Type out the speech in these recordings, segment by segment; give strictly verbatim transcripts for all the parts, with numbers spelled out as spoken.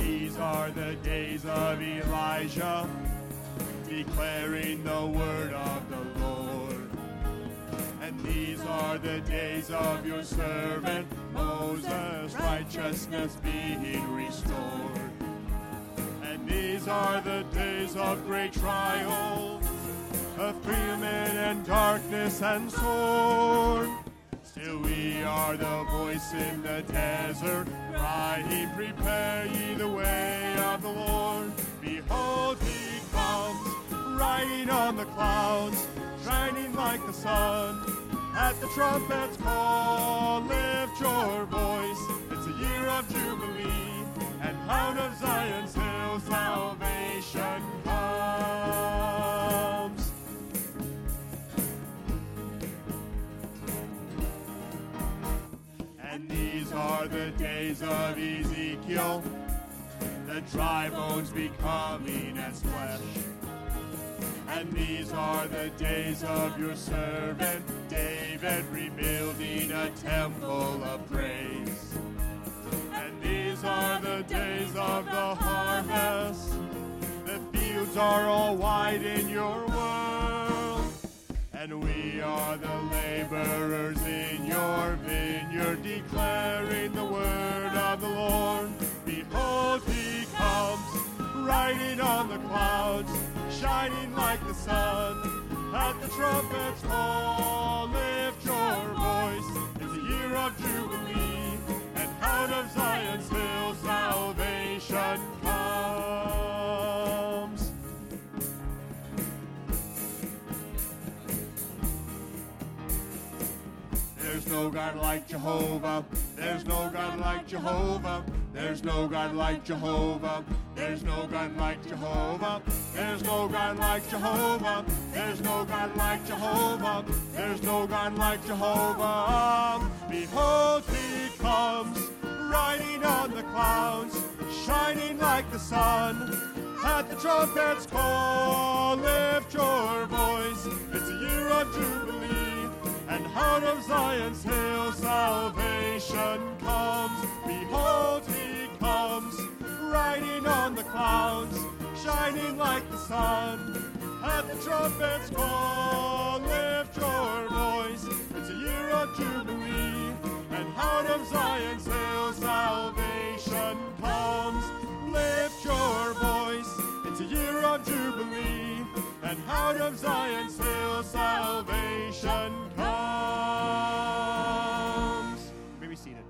these are the days of Elijah, declaring the word of the Lord. And these are the days of your servant Moses, righteousness being restored. And these are the days of great trial, of famine and darkness and sword. Still we are the voice in the desert, crying, prepare ye the way of the Lord. Behold, he comes, riding on the clouds, shining like the sun. At the trumpet's call, lift your voice. It's a year of jubilee, and out of Zion's hill salvation comes. And these are the days of Ezekiel, the dry bones becoming as flesh. And these are the days of your servant David, rebuilding a temple of praise. And these are the days of the harvest. The fields are all white in your world. And we are the laborers in your vineyard, declaring the word of the Lord. Behold, he comes, riding on the clouds, shining like the sun. At the trumpet's call, lift your voice. It's a year of jubilee, and out of Zion's hill salvation comes. There's no God like Jehovah. There's no God like Jehovah. There's no God like Jehovah. There's no God like Jehovah. There's no God like Jehovah. There's no God like Jehovah. There's no God like Jehovah. Behold, he comes, riding on the clouds, shining like the sun. At the trumpet's call, lift your voice. It's a year of jubilee, and out of Zion's hill salvation comes. Behold, he comes, riding on the clouds, shining like the sun. At the trumpet's call, lift your voice. It's a year of jubilee, and out of Zion's hill salvation comes. Lift your voice. It's a year of jubilee, and out of Zion's hill salvation comes. You may be seated.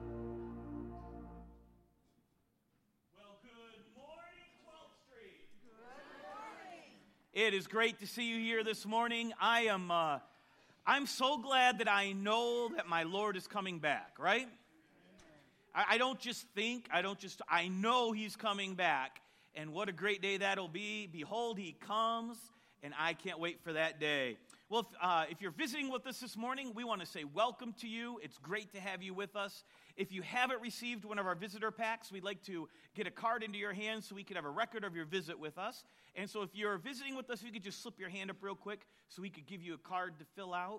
It is great to see you here this morning. I am, uh, I'm so glad that I know that my Lord is coming back, right? I, I don't just think, I don't just, I know he's coming back. And what a great day that'll be. Behold, he comes, and I can't wait for that day. Well, if, uh, if you're visiting with us this morning, we want to say welcome to you. It's great to have you with us. If you haven't received one of our visitor packs, we'd like to get a card into your hands so we can have a record of your visit with us. And so if you're visiting with us, you could just slip your hand up real quick so we could give you a card to fill out.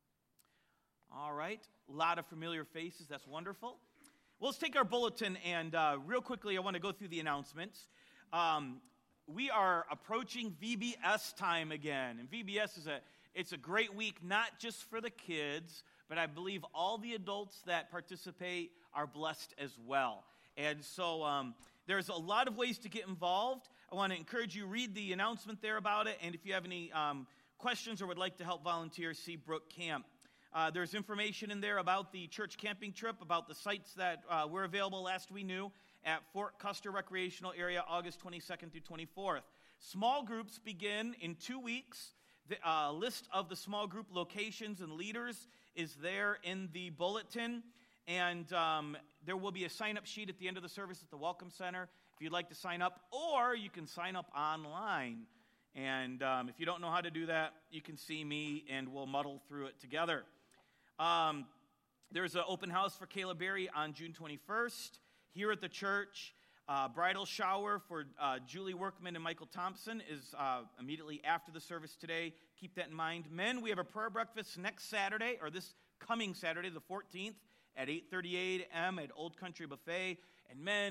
All right. A lot of familiar faces. That's wonderful. Well, let's take our bulletin, and uh, real quickly, I want to go through the announcements. Um, we are approaching V B S time again, and V B S is a it's a great week, not just for the kids, but I believe all the adults that participate are blessed as well. And so um, there's a lot of ways to get involved. I want to encourage you, read the announcement there about it, and if you have any um, questions or would like to help volunteer, see Brook Camp. Uh, there's information in there about the church camping trip, about the sites that uh, were available last we knew at Fort Custer Recreational Area, August twenty-second through twenty-fourth. Small groups begin in two weeks. The uh, list of the small group locations and leaders is there in the bulletin, and um, there will be a sign-up sheet at the end of the service at the Welcome Center if you'd like to sign up, or you can sign up online. And um, if you don't know how to do that, you can see me, and we'll muddle through it together. Um, there's an open house for Kayla Berry on June twenty-first here at the church. Uh, bridal shower for uh, Julie Workman and Michael Thompson is uh, immediately after the service today. Keep that in mind. Men, we have a prayer breakfast next Saturday, or this coming Saturday, the fourteenth, at eight thirty a.m. at Old Country Buffet. And men,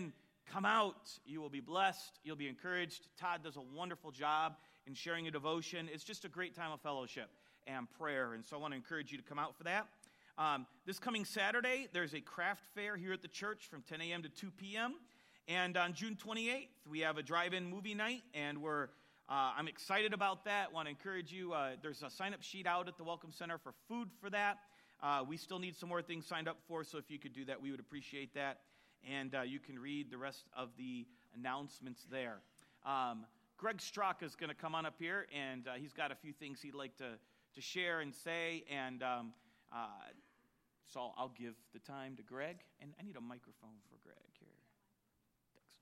Come out. You will be blessed. You'll be encouraged. Todd does a wonderful job in sharing a devotion. It's just a great time of fellowship and prayer, and so I want to encourage you to come out for that. Um, this coming Saturday, there's a craft fair here at the church from ten a.m. to two p.m., and on June twenty-eighth, we have a drive-in movie night, and we're uh, I'm excited about that. Want to encourage you. Uh, there's a sign-up sheet out at the Welcome Center for food for that. Uh, we still need some more things signed up for, so if you could do that, we would appreciate that. And uh, you can read the rest of the announcements there. Um, Greg Straka is going to come on up here, and uh, he's got a few things he'd like to, to share and say. And um, uh, so I'll give the time to Greg. And I need a microphone for Greg here. Thanks.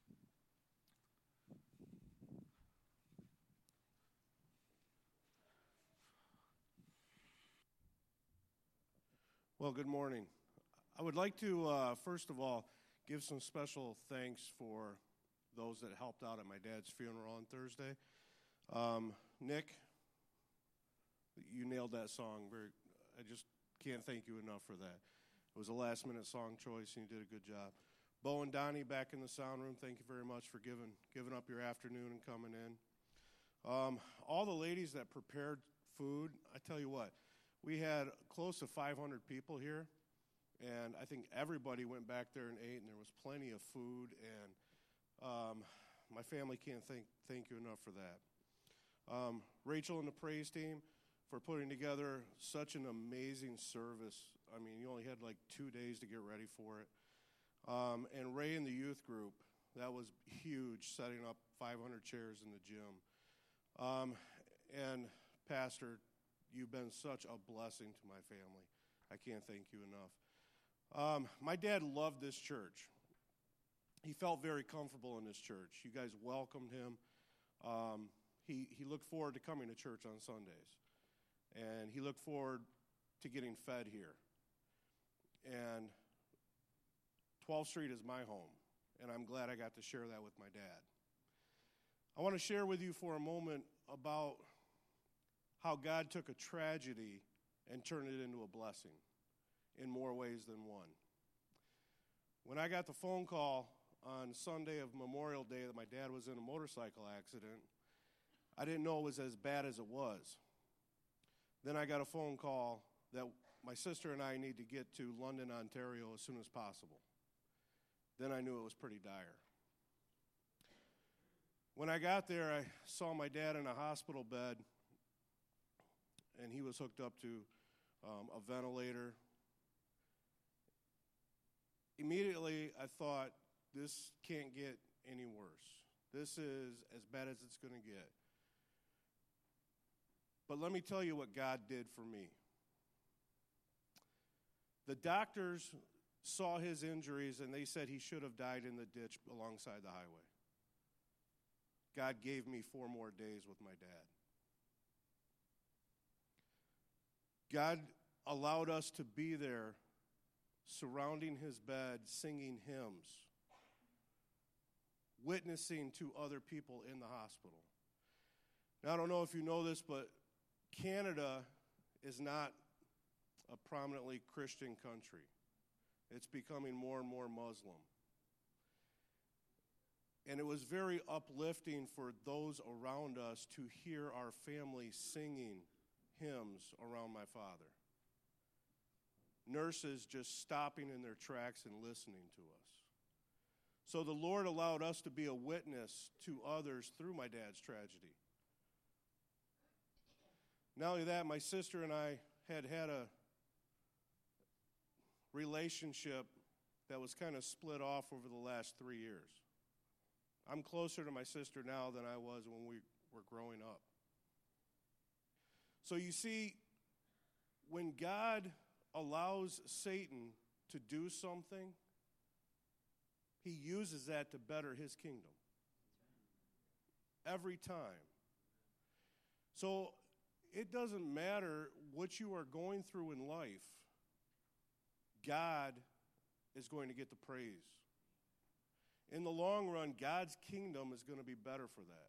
Well, good morning. I would like to, uh, first of all, give some special thanks for those that helped out at my dad's funeral on Thursday. Um, Nick, you nailed that song. Very, I just can't thank you enough for that. It was a last-minute song choice, and you did a good job. Bo and Donnie back in the sound room, thank you very much for giving giving up your afternoon and coming in. Um, all the ladies that prepared food, I tell you what, we had close to five hundred people here. And I think everybody went back there and ate, and there was plenty of food. And um, my family can't thank thank you enough for that. Um, Rachel and the praise team for putting together such an amazing service. I mean, you only had like two days to get ready for it. Um, and Ray and the youth group, that was huge, setting up five hundred chairs in the gym. Um, and Pastor, you've been such a blessing to my family. I can't thank you enough. Um, my dad loved this church. He felt very comfortable in this church. You guys welcomed him. Um, he, he looked forward to coming to church on Sundays. And he looked forward to getting fed here. And twelfth Street is my home, and I'm glad I got to share that with my dad. I want to share with you for a moment about how God took a tragedy and turned it into a blessing in more ways than one. When I got the phone call on Sunday of Memorial Day that my dad was in a motorcycle accident, I didn't know it was as bad as it was. Then I got a phone call that my sister and I need to get to London, Ontario as soon as possible. Then I knew it was pretty dire. When I got there, I saw my dad in a hospital bed, and he was hooked up to um, a ventilator. Immediately, I thought, this can't get any worse. This is as bad as it's going to get. But let me tell you what God did for me. The doctors saw his injuries, and they said he should have died in the ditch alongside the highway. God gave me four more days with my dad. God allowed us to be there surrounding his bed, singing hymns, witnessing to other people in the hospital. Now, I don't know if you know this, but Canada is not a prominently Christian country. It's becoming more and more Muslim. And it was very uplifting for those around us to hear our family singing hymns around my father. Nurses just stopping in their tracks and listening to us. So the Lord allowed us to be a witness to others through my dad's tragedy. Not only that, my sister and I had had a relationship that was kind of split off over the last three years. I'm closer to my sister now than I was when we were growing up. So you see, when God allows Satan to do something, he uses that to better his kingdom. Every time. So it doesn't matter what you are going through in life, God is going to get the praise. In the long run, God's kingdom is going to be better for that.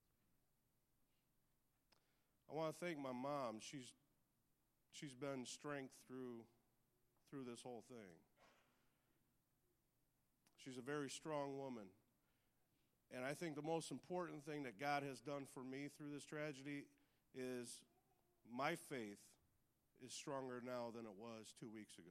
I want to thank my mom. She's she's been strength through through this whole thing. She's a very strong woman. And I think the most important thing that God has done for me through this tragedy is my faith is stronger now than it was two weeks ago.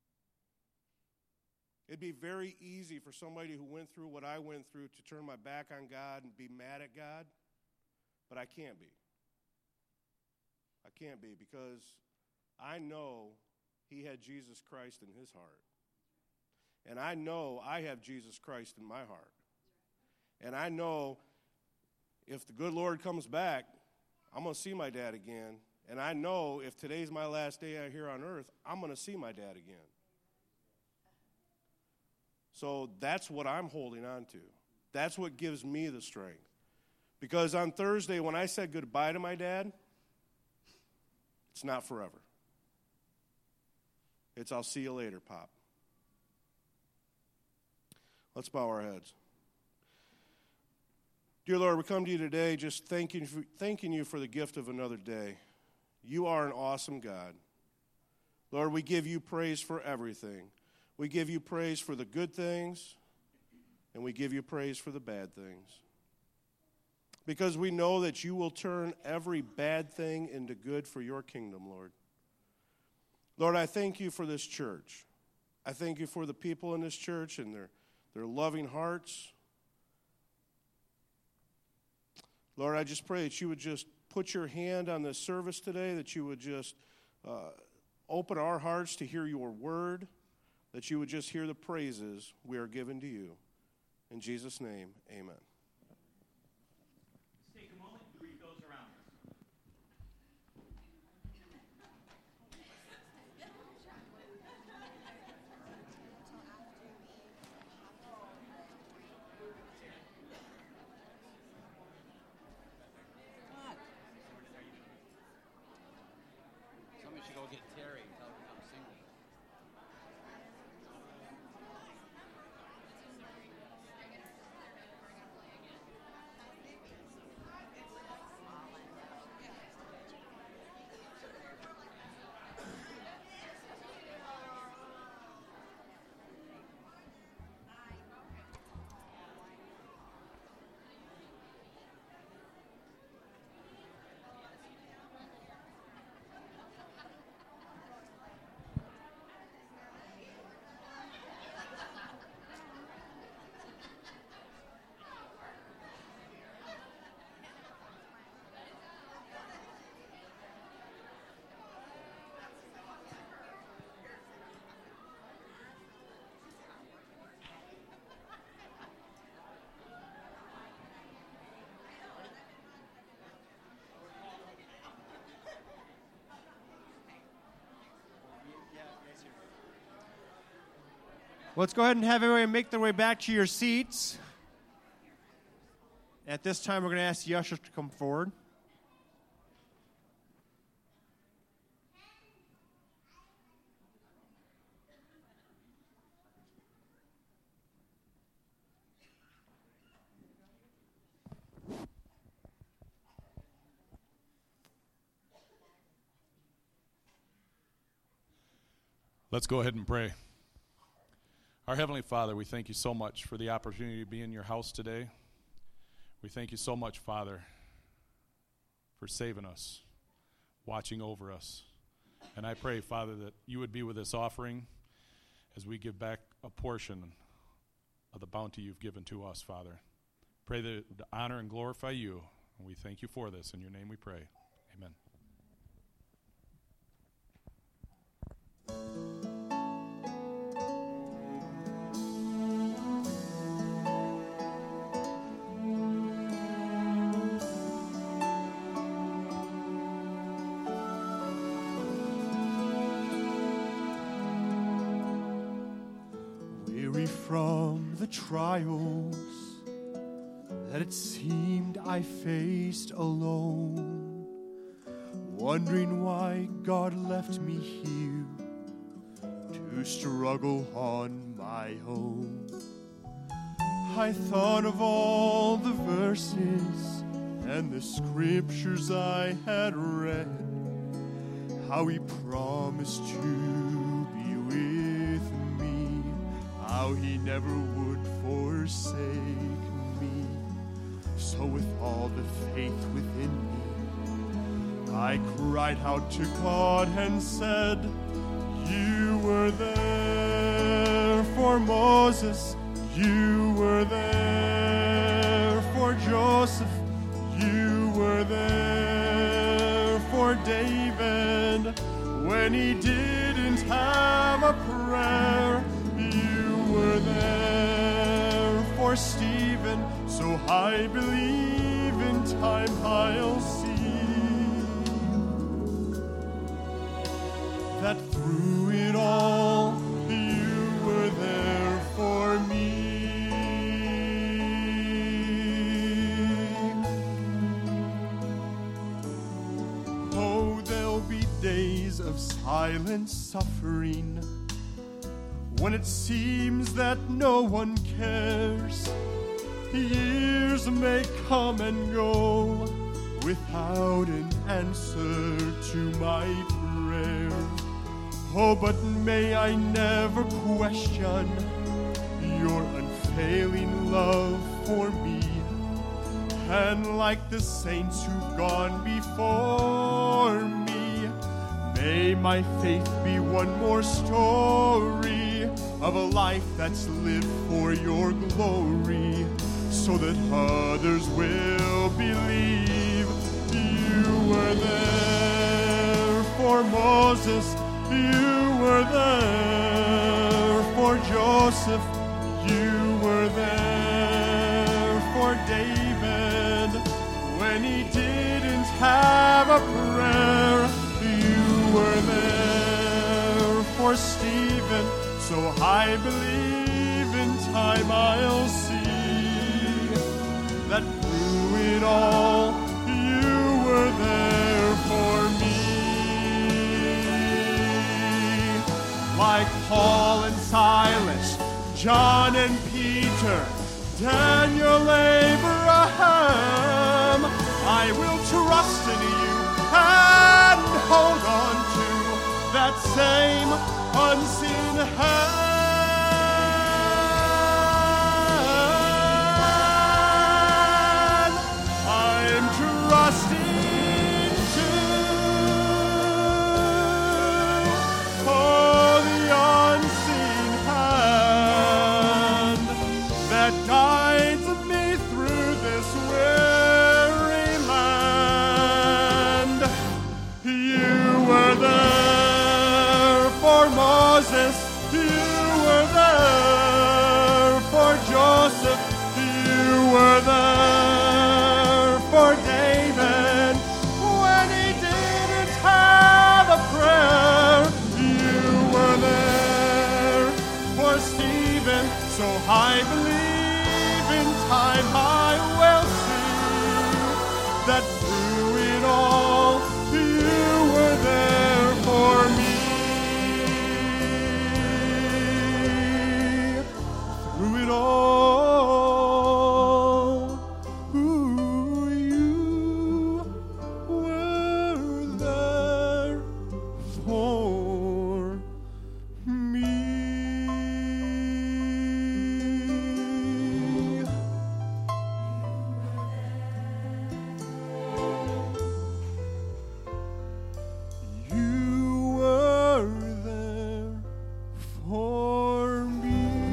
It'd be very easy for somebody who went through what I went through to turn my back on God and be mad at God, but I can't be. I can't be because I know he had Jesus Christ in his heart. And I know I have Jesus Christ in my heart. And I know if the good Lord comes back, I'm going to see my dad again. And I know if today's my last day out here on earth, I'm going to see my dad again. So that's what I'm holding on to. That's what gives me the strength. Because on Thursday, when I said goodbye to my dad, it's not forever. It's I'll see you later, Pop. Let's bow our heads. Dear Lord, we come to you today just thanking, thanking you for the gift of another day. You are an awesome God. Lord, we give you praise for everything. We give you praise for the good things, and we give you praise for the bad things. Because we know that you will turn every bad thing into good for your kingdom, Lord. Lord, I thank you for this church. I thank you for the people in this church and their, their loving hearts. Lord, I just pray that you would just put your hand on this service today, that you would just uh, open our hearts to hear your word, that you would just hear the praises we are given to you. In Jesus' name, amen. Let's take a moment to greet those around us. Somebody should go get Terry and tell her to come sing with us. Let's go ahead and have everybody make their way back to your seats. At this time, we're going to ask the ushers to come forward. Let's go ahead and pray. Our Heavenly Father, we thank you so much for the opportunity to be in your house today. We thank you so much, Father, for saving us, watching over us. And I pray, Father, that you would be with this offering as we give back a portion of the bounty you've given to us, Father. Pray that it would honor and glorify you. And we thank you for this. In your name we pray. Amen. From the trials that it seemed I faced alone, wondering why God left me here to struggle on my own. I thought of all the verses and the scriptures I had read, how he promised to be with me, how he never would forsake me. So with all the faith within me, I cried out to God and said, you were there for Moses, you were there for Joseph, you were there for David. When he didn't have a prayer, you were there for Stephen. So I believe in time I'll see that through it all, you were there for me. Oh, there'll be days of silent suffering when it seems that no one cares. Years may come and go without an answer to my prayer. Oh, but may I never question your unfailing love for me. And like the saints who've gone before me, may my faith be one more story of a life that's lived for your glory, so that others will believe you were there for Moses, you were there for Joseph, you were there for David. When he didn't have a prayer, you were there for Stephen. So I believe in time I'll see that through it all, you were there for me. Like Paul and Silas, John and Peter, Daniel, Abraham, I will trust in you and hold on to that same unseen hand. I'm trusting to for the unseen hand that guides me through this weary land. You were there for Moses, you were there for Joseph, you were there for David. When he didn't have a prayer, you were there for Stephen. So I believe in time I will see that through it all, you were there for me. Through it all, ooh, you were there for me. You were there for me.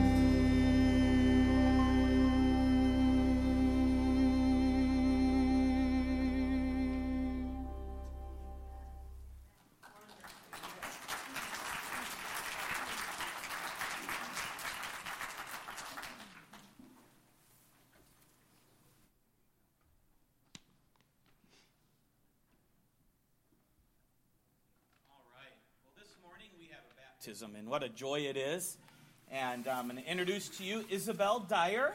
All right. Well, this morning we have a baptism, and what a joy it is. And I'm going to introduce to you Isabel Dyer.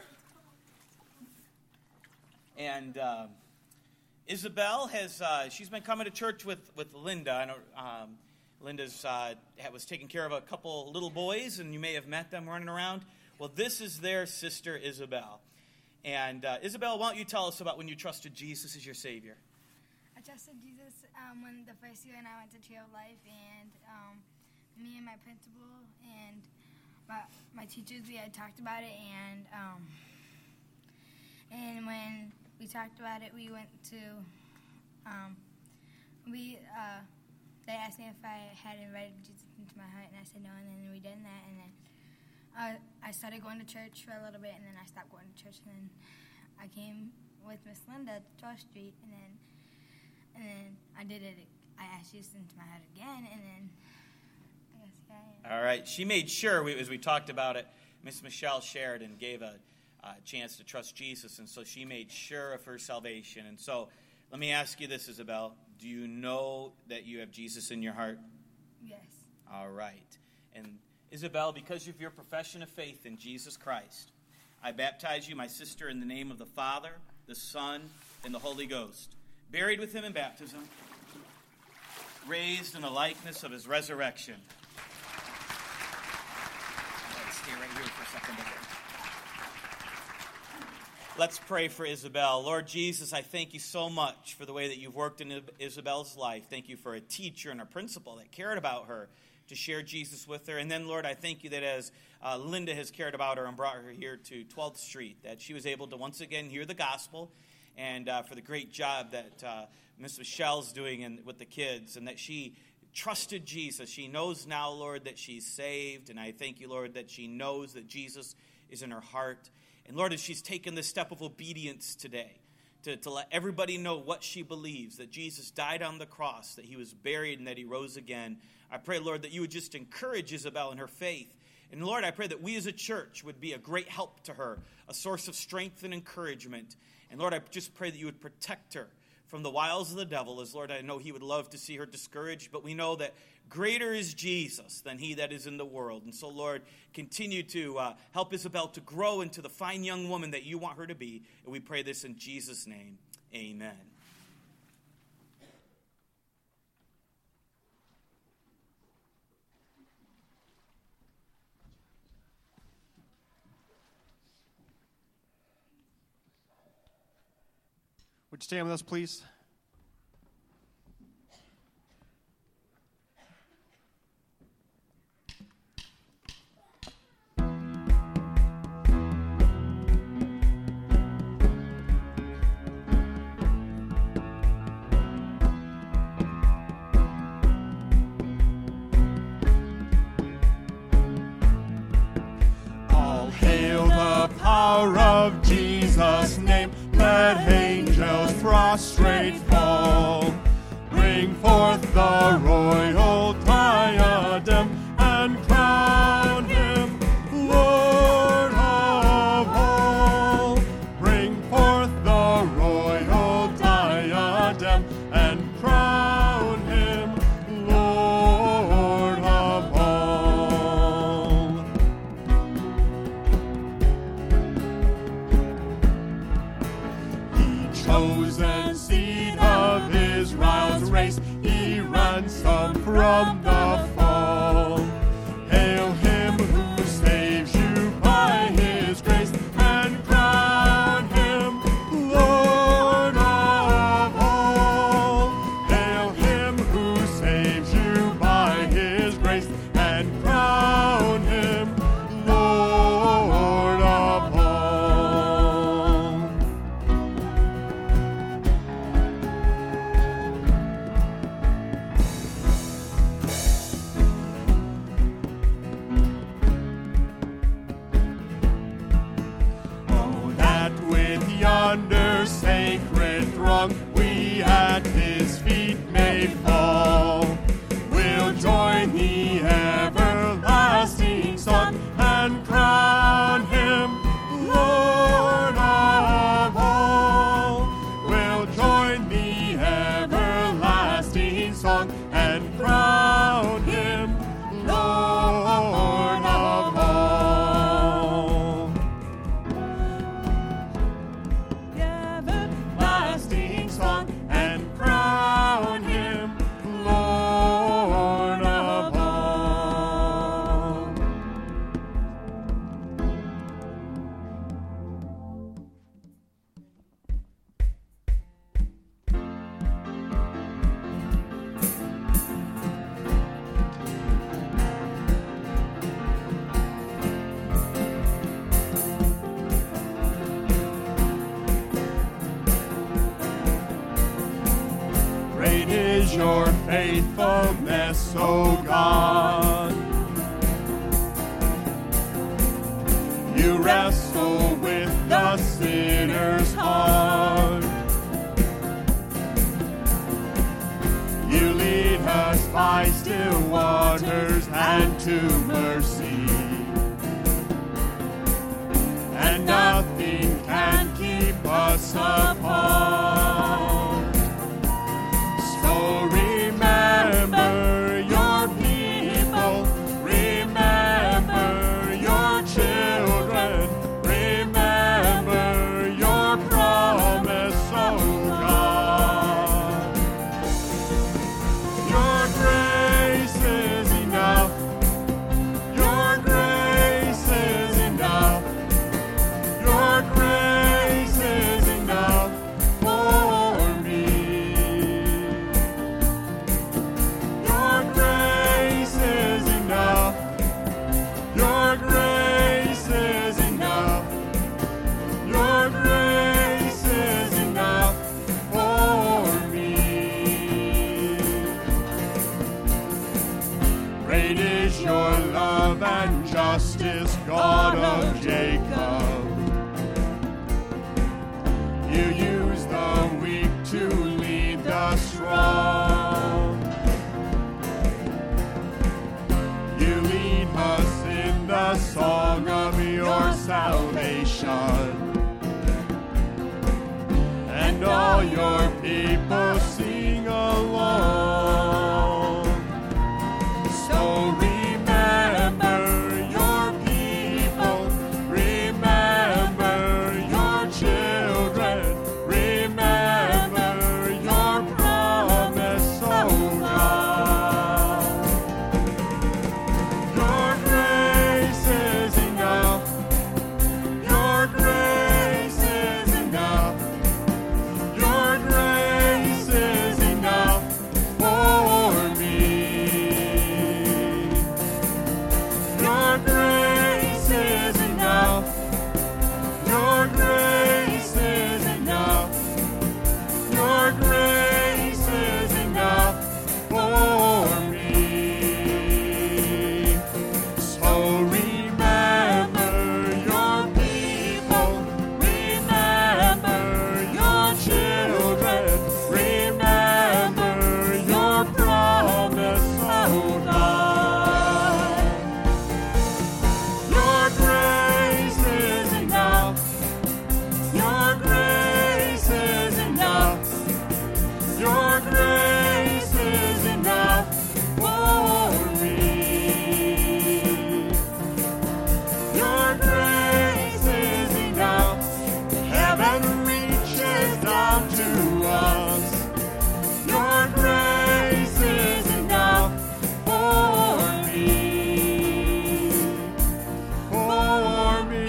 And uh, Isabel has, uh, she's been coming to church with, with Linda. I know, um, Linda's uh, was taking care of a couple little boys, and you may have met them running around. Well, this is their sister, Isabel. And uh, Isabel, why don't you tell us about when you trusted Jesus as your Savior? I trusted Jesus um, when the first year when I went to Tree of Life, and um, me and my principal and my, my teachers, we had talked about it, and um, and when we talked about it, we went to, um, we, uh, they asked me if I had invited Jesus into my heart, and I said no, and then we did that, and then uh, I started going to church for a little bit, and then I stopped going to church, and then I came with Miss Linda to twelfth Street, and then, and then I did it, I asked Jesus into my heart again, and then I guess, yeah, yeah. All right. She made sure, we, as we talked about it, Miss Michelle shared and gave a uh, chance to trust Jesus, and so she made sure of her salvation. And so let me ask you this, Isabel. Do you know that you have Jesus in your heart? Yes. All right. And Isabel, because of your profession of faith in Jesus Christ, I baptize you, my sister, in the name of the Father, the Son, and the Holy Ghost, buried with him in baptism, raised in the likeness of his resurrection. Let's stay right here for a second. Let's pray for Isabel. Lord Jesus, I thank you so much for the way that you've worked in Isabel's life. Thank you for a teacher and a principal that cared about her to share Jesus with her. And then, Lord, I thank you that as uh, Linda has cared about her and brought her here to twelfth Street, that she was able to once again hear the gospel, and uh, for the great job that uh, Miss Michelle's doing in, with the kids, and that she trusted Jesus. She knows now, Lord, that she's saved, and I thank you, Lord, that she knows that Jesus is in her heart. And Lord, as she's taken this step of obedience today, to, to let everybody know what she believes, that Jesus died on the cross, that he was buried, and that he rose again, I pray, Lord, that you would just encourage Isabel in her faith. And Lord, I pray that we as a church would be a great help to her, a source of strength and encouragement. And Lord, I just pray that you would protect her from the wiles of the devil, as Lord, I know he would love to see her discouraged, but we know that greater is Jesus than he that is in the world. And so, Lord, continue to uh, help Isabel to grow into the fine young woman that you want her to be. And we pray this in Jesus' name. Amen. Would you stand with us, please? All hail the power of Jesus' name. Let angels prostrate fall. Bring forth the royal diadem and crown him Lord of all. Bring forth the royal diadem and crown him Lord of all. Chosen seed of Israel's race, he ransomed from the fall. Hail him who saves you by his grace, and crown him Lord of all. Hail him who saves you by his grace, and crown him Lord of all. your faithfulness, O God. You wrestle with the sinner's heart. You lead us by still waters and to mercy, and nothing can keep us apart. So remember your people, remember your children, remember your promise, oh God. Your grace is enough, your grace is enough, your grace is enough for me. Your grace is enough, your grace is enough, your grace is enough for me. Great is your love and justice, God of Jacob. You use the weak to lead the strong. You lead us in the song of your salvation, and all your people sing along. So remember your people, remember your children, remember your promise, oh God. Your grace is enough, your grace is enough, your grace is enough for me. Your grace is enough, your grace is enough, your grace is enough for me. So remember your people, remember your children, remember your promise, oh God. Your grace is enough, your grace is enough, your grace is enough for me. Your grace is enough, heaven reaches down to us. Your grace is enough for me, for me.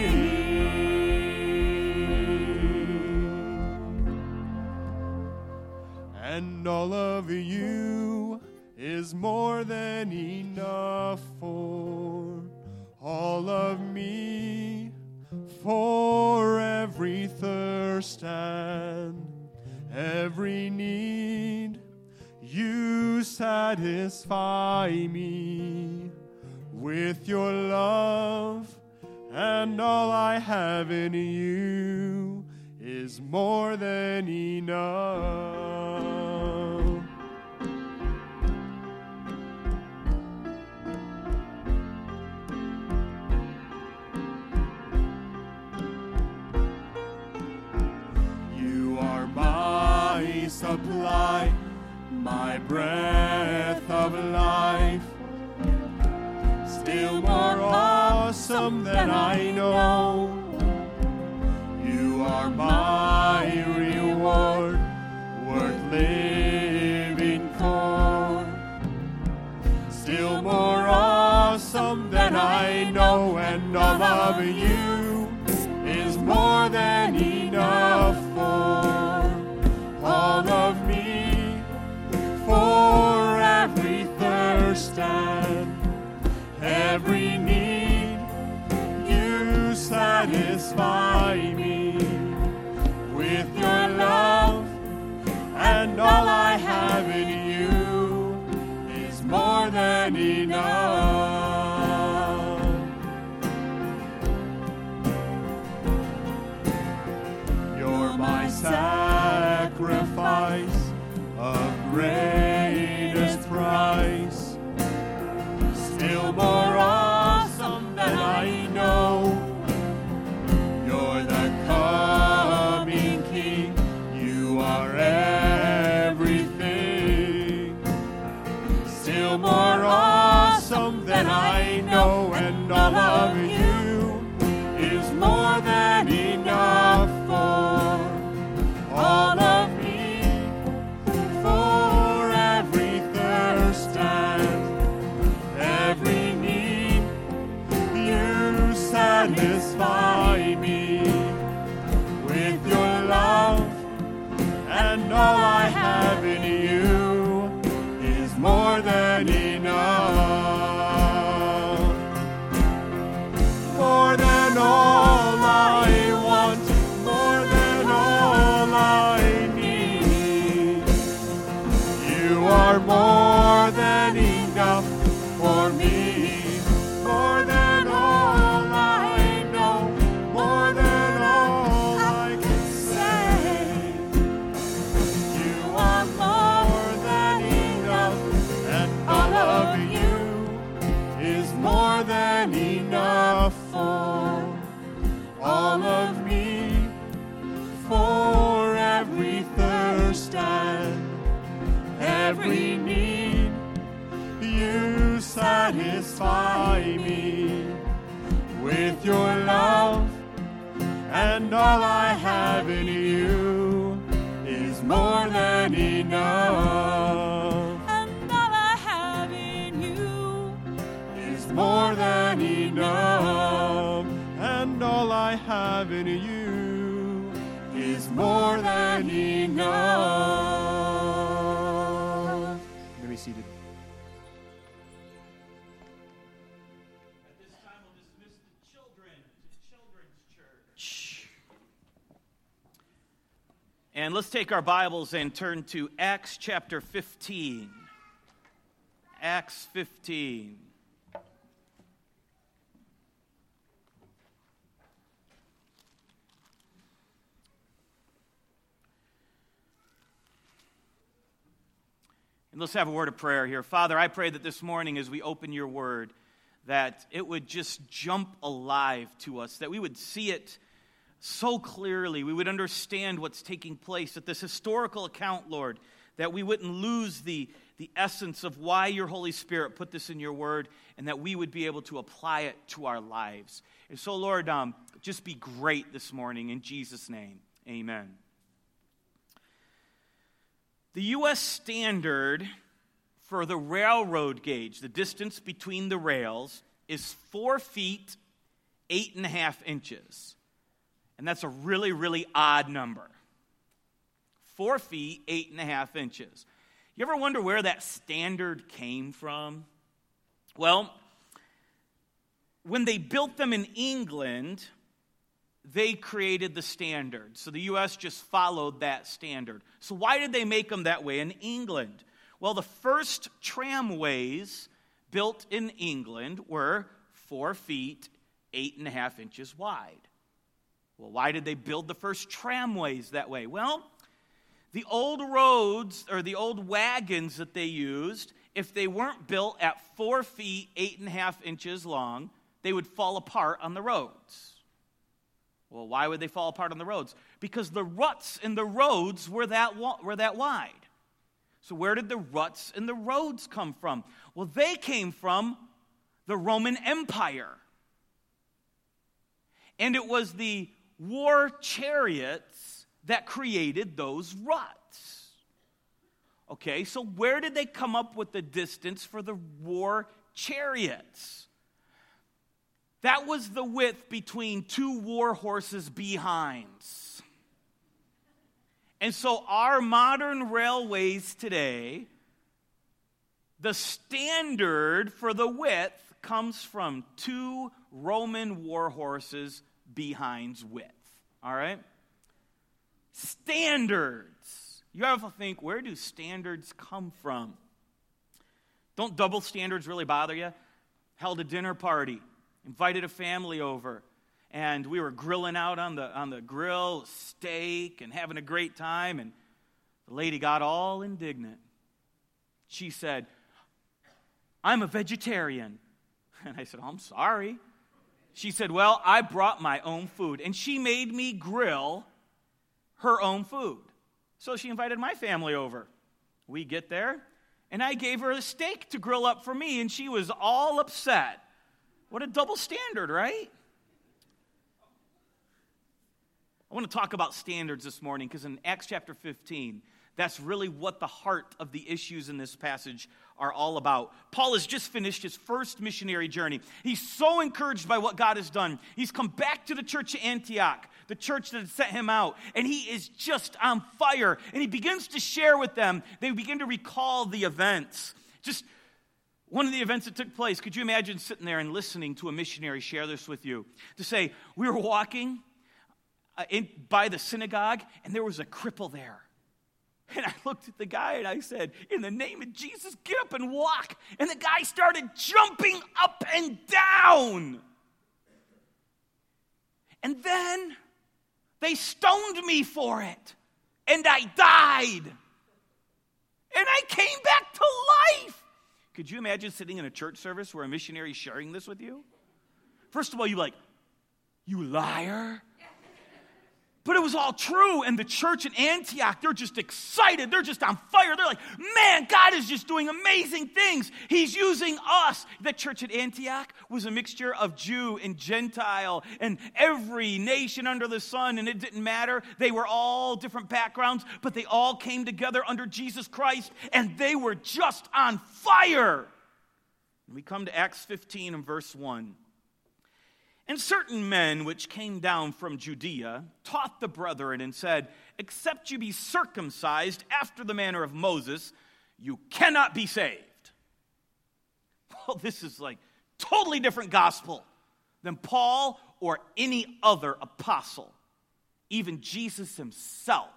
And all of you is more than enough for all of me, for every thirst and every need. You satisfy me with your love, and all I have in you is more than enough. You are my supply, my breath of life, still more awesome than I know. You are my reward, worth living for, still more awesome than I know, and all of you is more than enough for all of me, for every thirst and every need. You satisfy me with your love, and all I have in you greatest price. Still more awesome than I know. You're the coming King. You are everything. Still more awesome than I know. And all of you is more than enough for all of me. For every thirst and every need, you satisfy me with your love, and all I have in you is more than enough. More than all I want, more than all I need. You are more than enough for me, more than all I know, more than all I can say. You are more than enough, and all of you is more than enough for all of me, for every thirst and every need. You satisfy me with your love, and all I have in you is more than enough. And all I have in you is more than enough. And all I have in you is more than enough. You may be seated. At this time, we'll dismiss the children to Children's Church. And let's take our Bibles and turn to Acts chapter fifteen. Acts fifteen. And let's have a word of prayer here. Father, I pray that this morning as we open your word, that it would just jump alive to us, that we would see it so clearly, we would understand what's taking place at this historical account, Lord, that we wouldn't lose the, the essence of why your Holy Spirit put this in your word, and that we would be able to apply it to our lives. And so, Lord, um, just be great this morning. In Jesus' name, amen. The U S standard for the railroad gauge, the distance between the rails, is four feet, eight and a half inches. And that's a really, really odd number. Four feet, eight and a half inches. You ever wonder where that standard came from? Well, when they built them in England, they created the standard. So the U S just followed that standard. So why did they make them that way in England? Well, the first tramways built in England were four feet, eight and a half inches wide. Well, why did they build the first tramways that way? Well, the old roads, or the old wagons that they used, if they weren't built at four feet, eight and a half inches long, they would fall apart on the roads. Well, why would they fall apart on the roads? Because the ruts in the roads were that, were that wide. So where did the ruts in the roads come from? Well, they came from the Roman Empire. And it was the war chariots that created those ruts. Okay, so where did they come up with the distance for the war chariots? That was the width between two war horses' behinds. And so our modern railways today, the standard for the width comes from two Roman war horses' behinds' width. All right? Standards. You ever think, where do standards come from? Don't double standards really bother you? Held a dinner party, invited a family over, and we were grilling out on the on the grill, steak, and having a great time, and the lady got all indignant. She said, I'm a vegetarian. And I said, oh, I'm sorry. She said, well, I brought my own food. And she made me grill her own food. So she invited my family over. We get there, and I gave her a steak to grill up for me, and she was all upset. What a double standard, right? I want to talk about standards this morning because in Acts chapter fifteen, that's really what the heart of the issues in this passage are all about. Paul has just finished his first missionary journey. He's so encouraged by what God has done. He's come back to the church at Antioch, the church that had sent him out, and he is just on fire. And he begins to share with them. They begin to recall the events. Just one of the events that took place. Could you imagine sitting there and listening to a missionary share this with you? To say, we were walking uh, in, by the synagogue, and there was a cripple there. And I looked at the guy and I said, in the name of Jesus, get up and walk. And the guy started jumping up and down. And then they stoned me for it. And I died. And I came back to life. Could you imagine sitting in a church service where a missionary is sharing this with you? First of all, you're like, you liar. But it was all true, and the church in Antioch, they're just excited. They're just on fire. They're like, man, God is just doing amazing things. He's using us. The church at Antioch was a mixture of Jew and Gentile and every nation under the sun, and it didn't matter. They were all different backgrounds, but they all came together under Jesus Christ, and they were just on fire. We come to Acts fifteen and verse one. And certain men which came down from Judea taught the brethren and said, except you be circumcised after the manner of Moses, you cannot be saved. Well, this is like totally different gospel than Paul or any other apostle, even Jesus himself,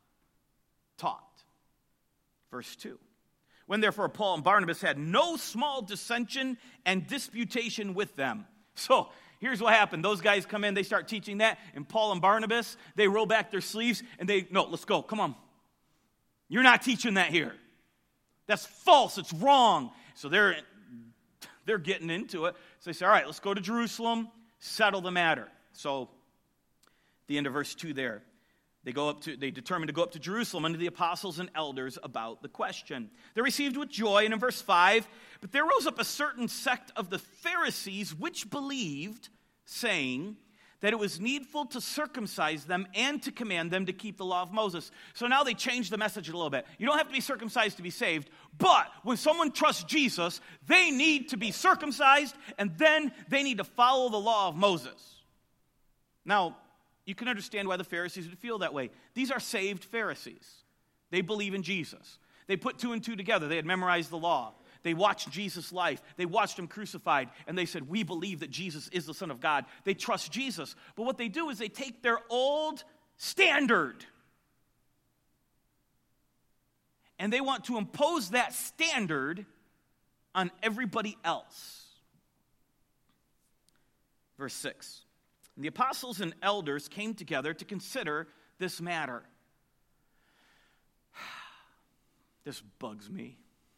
taught. Verse two. When therefore Paul and Barnabas had no small dissension and disputation with them. So, here's what happened. Those guys come in, they start teaching that, and Paul and Barnabas, they roll back their sleeves, and they, no, let's go, come on. You're not teaching that here. That's false, it's wrong. So they're, they're getting into it. So they say, all right, let's go to Jerusalem, settle the matter. So, the end of verse two there. They go up to, they determined to go up to Jerusalem unto the apostles and elders about the question. They're received with joy, and in verse five, but there rose up a certain sect of the Pharisees which believed, saying that it was needful to circumcise them and to command them to keep the law of Moses. So now they changed the message a little bit. You don't have to be circumcised to be saved, but when someone trusts Jesus, they need to be circumcised, and then they need to follow the law of Moses. Now, you can understand why the Pharisees would feel that way. These are saved Pharisees. They believe in Jesus. They put two and two together. They had memorized the law. They watched Jesus' life. They watched him crucified. And they said, we believe that Jesus is the Son of God. They trust Jesus. But what they do is they take their old standard and they want to impose that standard on everybody else. Verse six. And the apostles and elders came together to consider this matter. This bugs me.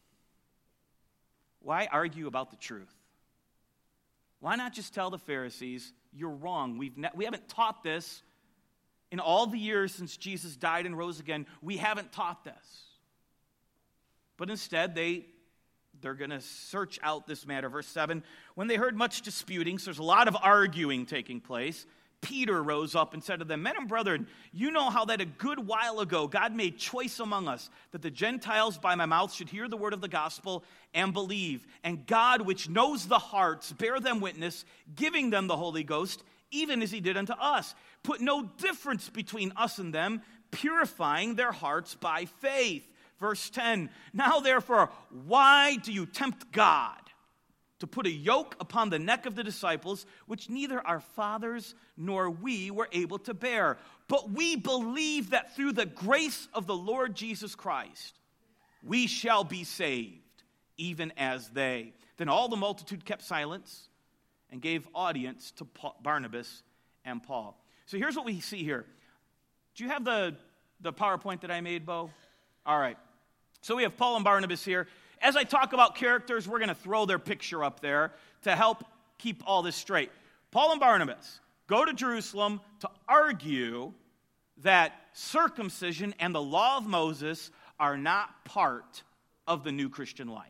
Why argue about the truth? Why not just tell the Pharisees, you're wrong. We've ne- we haven't taught this in all the years since Jesus died and rose again. We haven't taught this. But instead, they, they're going to search out this matter. Verse seven, when they heard much disputing, so there's a lot of arguing taking place, Peter rose up and said to them, men and brethren, you know how that a good while ago God made choice among us that the Gentiles by my mouth should hear the word of the gospel and believe. And God, which knows the hearts, bear them witness, giving them the Holy Ghost, even as he did unto us. Put no difference between us and them, purifying their hearts by faith. Verse ten, now therefore, why do you tempt God to put a yoke upon the neck of the disciples, which neither our fathers nor we were able to bear? But we believe that through the grace of the Lord Jesus Christ, we shall be saved, even as they. Then all the multitude kept silence and gave audience to Paul, Barnabas and Paul. So here's what we see here. Do you have the, the PowerPoint that I made, Bo? All right. So we have Paul and Barnabas here. as I talk about characters, we're going to throw their picture up there to help keep all this straight. Paul and Barnabas go to Jerusalem to argue that circumcision and the law of Moses are not part of the new Christian life.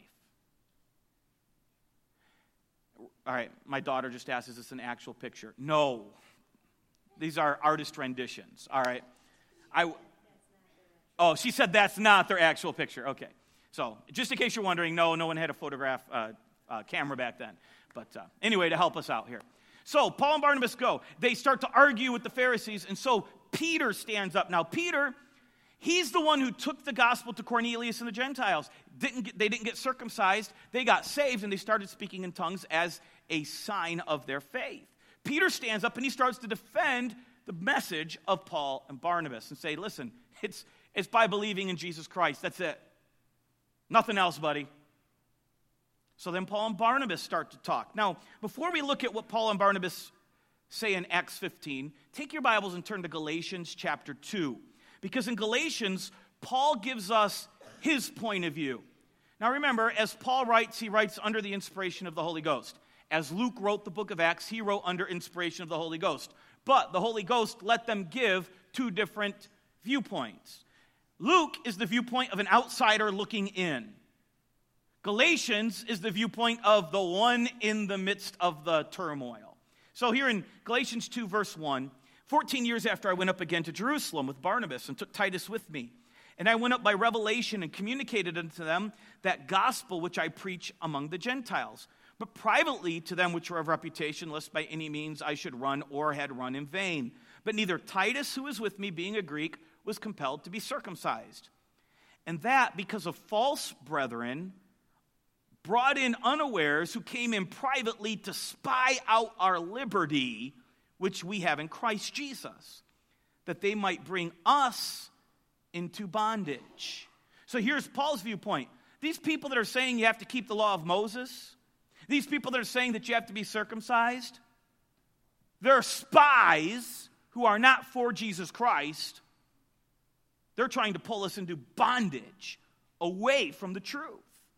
All right, my daughter just asked, is this an actual picture? No. These are artist renditions. All right. I, oh, she said that's not their actual picture. Okay. So, just in case you're wondering, no, no one had a photograph uh, uh, camera back then. But uh, anyway, to help us out here. So, Paul and Barnabas go. They start to argue with the Pharisees, and so Peter stands up. Now, Peter, he's the one who took the gospel to Cornelius and the Gentiles. Didn't get, they didn't get circumcised. They got saved, and they started speaking in tongues as a sign of their faith. Peter stands up, and he starts to defend the message of Paul and Barnabas and say, listen, it's, it's by believing in Jesus Christ. That's it. Nothing else, buddy. So then Paul and Barnabas start to talk. Now, before we look at what Paul and Barnabas say in Acts fifteen, take your Bibles and turn to Galatians chapter two. Because in Galatians, Paul gives us his point of view. Now remember, as Paul writes, he writes under the inspiration of the Holy Ghost. As Luke wrote the book of Acts, he wrote under inspiration of the Holy Ghost. But the Holy Ghost let them give two different viewpoints. Luke is the viewpoint of an outsider looking in. Galatians is the viewpoint of the one in the midst of the turmoil. So here in Galatians two, verse one, fourteen years after I went up again to Jerusalem with Barnabas and took Titus with me, and I went up by revelation and communicated unto them that gospel which I preach among the Gentiles, but privately to them which were of reputation, lest by any means I should run or had run in vain. But neither Titus, who was with me, being a Greek, was compelled to be circumcised. And that because of false brethren brought in unawares, who came in privately to spy out our liberty, which we have in Christ Jesus, that they might bring us into bondage. So here's Paul's viewpoint. These people that are saying you have to keep the law of Moses, these people that are saying that you have to be circumcised, they're spies who are not for Jesus Christ. They're trying to pull us into bondage, away from the truth.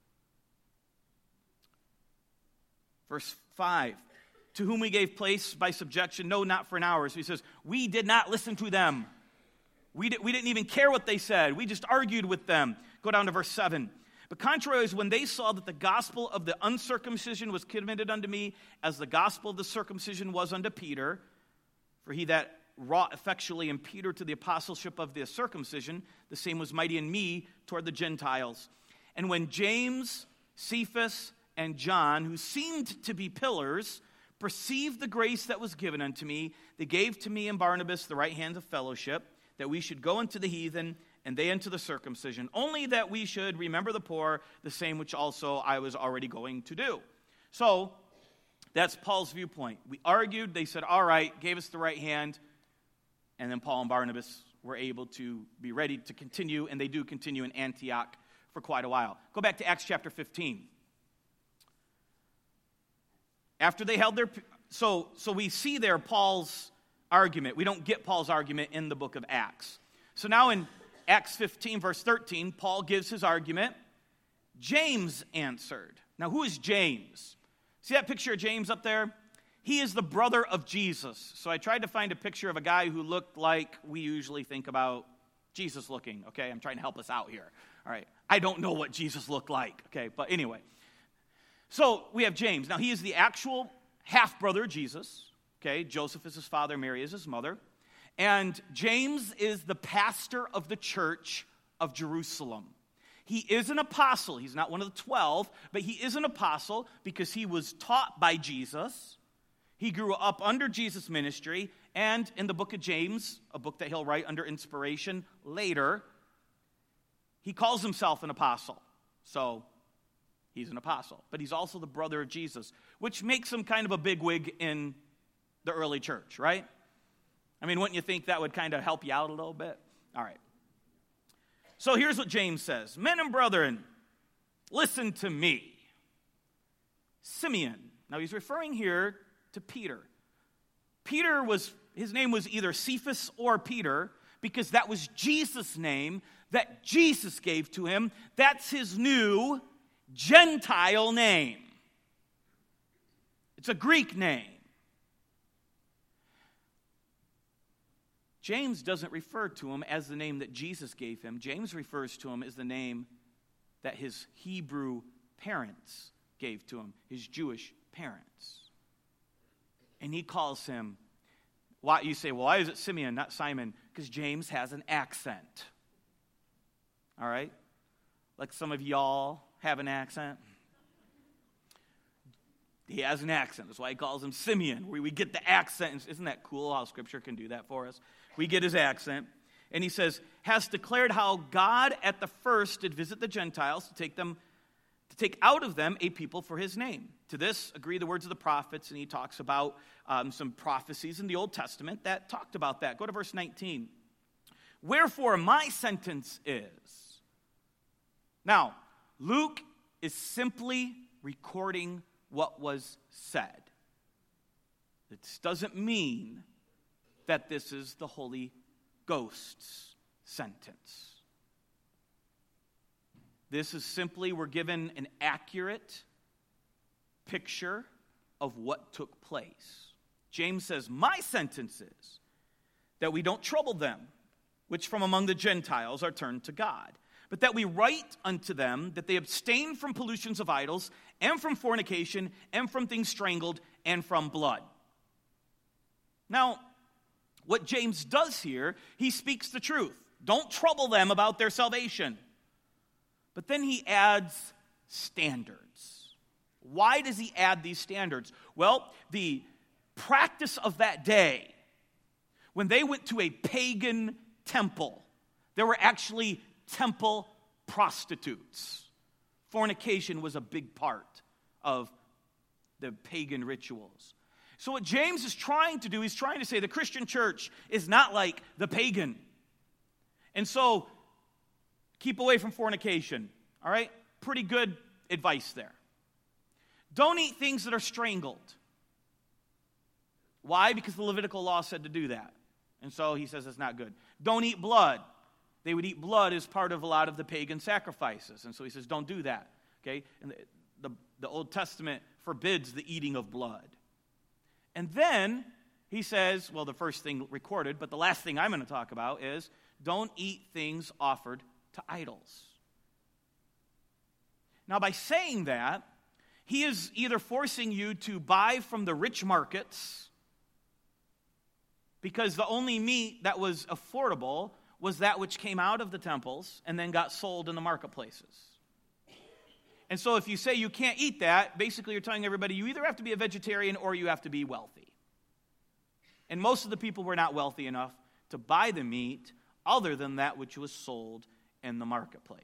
Verse five, to whom we gave place by subjection, no, not for an hour. So he says, we did not listen to them. We, did, we didn't even care what they said. We just argued with them. Go down to verse seven. But contrary is when they saw that the gospel of the uncircumcision was committed unto me, as the gospel of the circumcision was unto Peter, for he that wrought effectually in Peter to the apostleship of the circumcision, the same was mighty in me toward the Gentiles. And when James, Cephas, and John, who seemed to be pillars, perceived the grace that was given unto me, they gave to me and Barnabas the right hand of fellowship, that we should go unto the heathen, and they unto the circumcision, only that we should remember the poor, the same which also I was already going to do. So, that's Paul's viewpoint. We argued, they said, all right, gave us the right hand, and then Paul and Barnabas were able to be ready to continue, and they do continue in Antioch for quite a while. Go back to Acts chapter fifteen. After they held their, so, so we see there Paul's argument. We don't get Paul's argument in the book of Acts. So now in Acts fifteen, verse thirteen, Paul gives his argument. James answered. Now, who is James? See that picture of James up there? He is the brother of Jesus. So I tried to find a picture of a guy who looked like we usually think about Jesus looking. Okay, I'm trying to help us out here. All right, I don't know what Jesus looked like. Okay, but anyway. So we have James. Now, he is the actual half-brother of Jesus. Okay, Joseph is his father, Mary is his mother. And James is the pastor of the church of Jerusalem. He is an apostle. He's not one of the twelve, but he is an apostle because he was taught by Jesus. He grew up under Jesus' ministry. And in the book of James, a book that he'll write under inspiration later, he calls himself an apostle. So he's an apostle. But he's also the brother of Jesus, which makes him kind of a bigwig in the early church, right? I mean, wouldn't you think that would kind of help you out a little bit? All right. So here's what James says. Men and brethren, listen to me. Simeon. Now he's referring here to Peter. Peter was, his name was either Cephas or Peter, because that was Jesus' name that Jesus gave to him. That's his new Gentile name. It's a Greek name. James doesn't refer to him as the name that Jesus gave him. James refers to him as the name that his Hebrew parents gave to him, his Jewish parents. And he calls him, why, you say, well, why is it Simeon, not Simon? Because James has an accent. All right? Like some of y'all have an accent. He has an accent. That's why he calls him Simeon. We, we get the accent. Isn't that cool how Scripture can do that for us? We get his accent. And he says, has declared how God at the first did visit the Gentiles to take them, to take out of them a people for his name. To this agree the words of the prophets, and he talks about um, some prophecies in the Old Testament that talked about that. Go to verse nineteen. Wherefore my sentence is. Now, Luke is simply recording what was said. This doesn't mean that this is the Holy Ghost's sentence. This is simply, we're given an accurate picture of what took place. James says, my sentence is that we don't trouble them, which from among the Gentiles are turned to God, but that we write unto them that they abstain from pollutions of idols, and from fornication, and from things strangled, and from blood. Now, what James does here, he speaks the truth. Don't trouble them about their salvation. But then he adds standards. Why does he add these standards? Well, the practice of that day, when they went to a pagan temple, there were actually temple prostitutes. Fornication was a big part of the pagan rituals. So what James is trying to do, he's trying to say the Christian church is not like the pagan. And so, keep away from fornication, all right? Pretty good advice there. Don't eat things that are strangled. Why? Because the Levitical law said to do that. And so he says it's not good. Don't eat blood. They would eat blood as part of a lot of the pagan sacrifices. And so he says don't do that, okay? And the, the, the Old Testament forbids the eating of blood. And then he says, well, the first thing recorded, but the last thing I'm going to talk about is don't eat things offered to idols. Now, by saying that, he is either forcing you to buy from the rich markets, because the only meat that was affordable was that which came out of the temples and then got sold in the marketplaces. And so if you say you can't eat that, basically you're telling everybody you either have to be a vegetarian or you have to be wealthy. And most of the people were not wealthy enough to buy the meat other than that which was sold in the marketplace.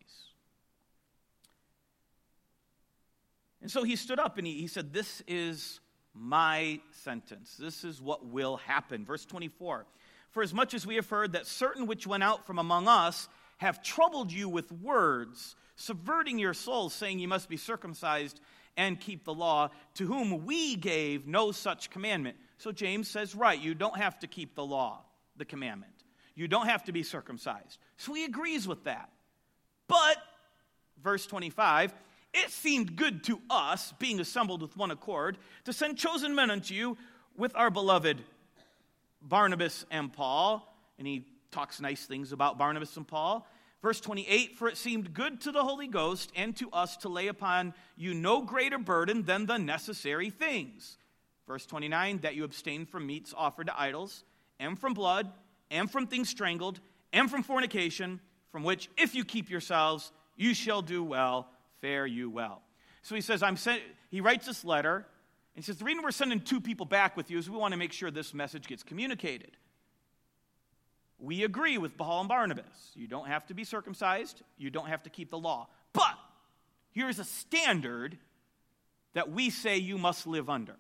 And so he stood up and he, he said, this is my sentence. This is what will happen. Verse twenty-four. For as much as we have heard that certain which went out from among us have troubled you with words, subverting your souls, saying you must be circumcised and keep the law, to whom we gave no such commandment. So James says, right, you don't have to keep the law, the commandment. You don't have to be circumcised. So he agrees with that. But, verse twenty-five, it seemed good to us, being assembled with one accord, to send chosen men unto you with our beloved Barnabas and Paul. And he talks nice things about Barnabas and Paul. Verse twenty-eight, for it seemed good to the Holy Ghost and to us to lay upon you no greater burden than the necessary things. Verse twenty-nine, that you abstain from meats offered to idols, and from blood, and from things strangled, and from fornication, from which if you keep yourselves, you shall do well, fare you well. So he says, I'm sent, he writes this letter, and he says, the reason we're sending two people back with you is we want to make sure this message gets communicated. We agree with Paul and Barnabas. You don't have to be circumcised. You don't have to keep the law. But here's a standard that we say you must live under.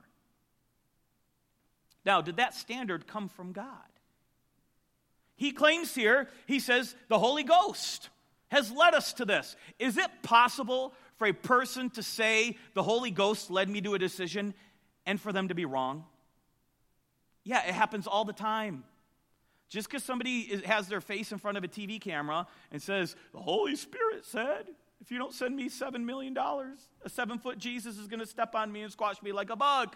Now, did that standard come from God? He claims here, he says, the Holy Ghost has led us to this. Is it possible for a person to say, the Holy Ghost led me to a decision, and for them to be wrong? Yeah, it happens all the time. Just because somebody is, has their face in front of a T V camera and says, the Holy Spirit said, If you don't send me seven million dollars, a seven-foot Jesus is going to step on me and squash me like a bug.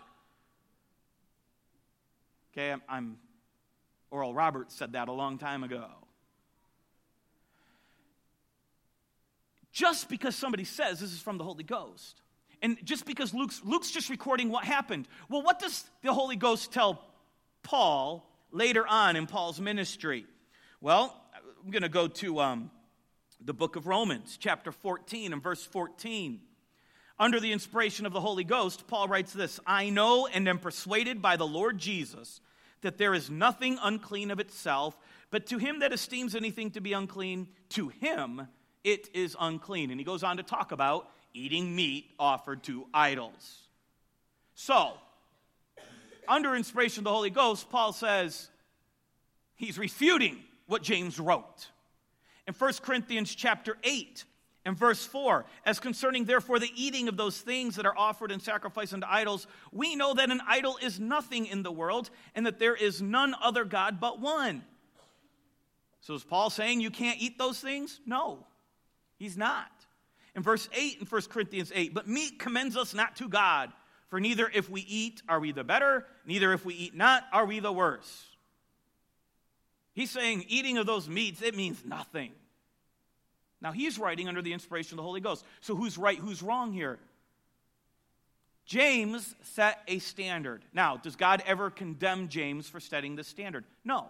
Okay, I'm, I'm Oral Roberts said that a long time ago. Just because somebody says this is from the Holy Ghost, and just because Luke's, Luke's just recording what happened, well, what does the Holy Ghost tell Paul later on in Paul's ministry? Well, I'm going to go to um, the book of Romans, chapter fourteen and verse fourteen. Under the inspiration of the Holy Ghost, Paul writes this, I know and am persuaded by the Lord Jesus that there is nothing unclean of itself, but to him that esteems anything to be unclean, to him it is unclean. And he goes on to talk about eating meat offered to idols. So, under inspiration of the Holy Ghost, Paul says he's refuting what James wrote. In First Corinthians chapter eight and verse four, as concerning therefore the eating of those things that are offered in sacrifice unto idols, we know that an idol is nothing in the world, and that there is none other God but one. So is Paul saying you can't eat those things? No, he's not. In verse eight in First Corinthians eight, but meat commends us not to God, for neither if we eat are we the better, neither if we eat not are we the worse. He's saying eating of those meats, it means nothing. Now, he's writing under the inspiration of the Holy Ghost. So who's right, who's wrong here? James set a standard. Now, does God ever condemn James for setting the standard? No.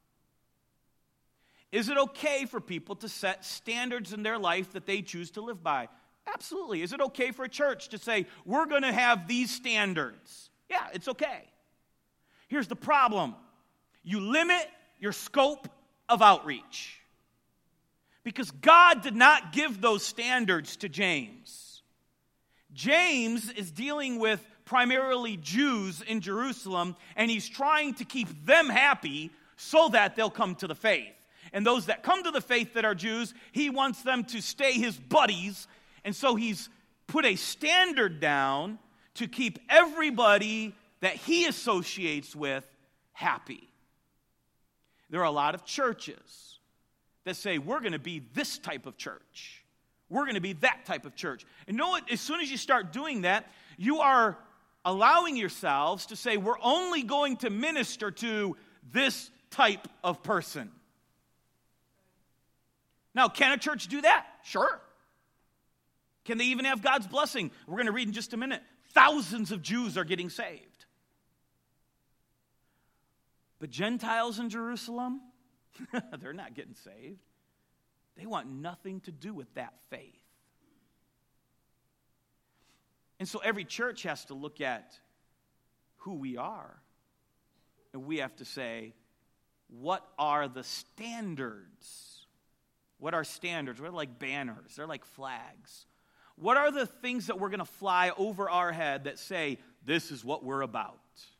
Is it okay for people to set standards in their life that they choose to live by? Absolutely. Is it okay for a church to say, we're going to have these standards? Yeah, it's okay. Here's the problem. You limit your scope of outreach. Because God did not give those standards to James. James is dealing with primarily Jews in Jerusalem, and he's trying to keep them happy so that they'll come to the faith. And those that come to the faith that are Jews, he wants them to stay his buddies, and so he's put a standard down to keep everybody that he associates with happy. There are a lot of churches that say, we're going to be this type of church. We're going to be that type of church. And you know what? As soon as you start doing that, you are allowing yourselves to say, we're only going to minister to this type of person. Now, can a church do that? Sure. Can they even have God's blessing? We're going to read in just a minute. Thousands of Jews are getting saved. But Gentiles in Jerusalem, they're not getting saved. They want nothing to do with that faith. And so every church has to look at who we are. And we have to say, what are the standards? What are standards? They're like banners. They're like flags. What are the things that we're going to fly over our head that say, this is what we're about?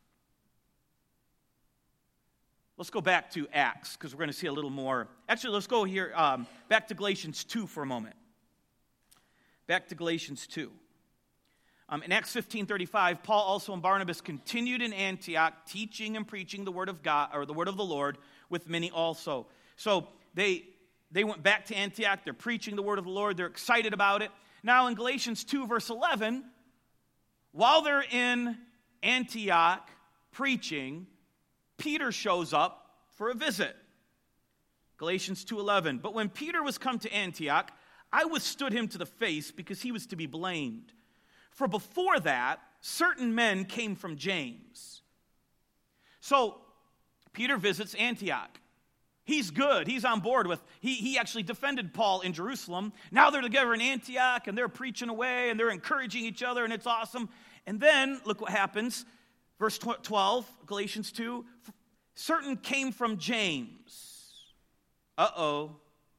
Let's go back to Acts, because we're going to see a little more. Actually, let's go here, um, back to Galatians two for a moment. Back to Galatians two. Um, in Acts fifteen thirty-five, Paul also and Barnabas continued in Antioch, teaching and preaching the word of God, or the word of the Lord, with many also. So they they went back to Antioch. They're preaching the word of the Lord. They're excited about it. Now in Galatians two, verse eleven, while they're in Antioch preaching, Peter shows up for a visit. Galatians two eleven, but when Peter was come to Antioch, I withstood him to the face because he was to be blamed. For before that, certain men came from James. So Peter visits Antioch. He's good. He's on board with, he, he actually defended Paul in Jerusalem. Now they're together in Antioch, and they're preaching away, and they're encouraging each other, and it's awesome. And then, look what happens. Verse twelve, Galatians two, certain came from James. Uh-oh.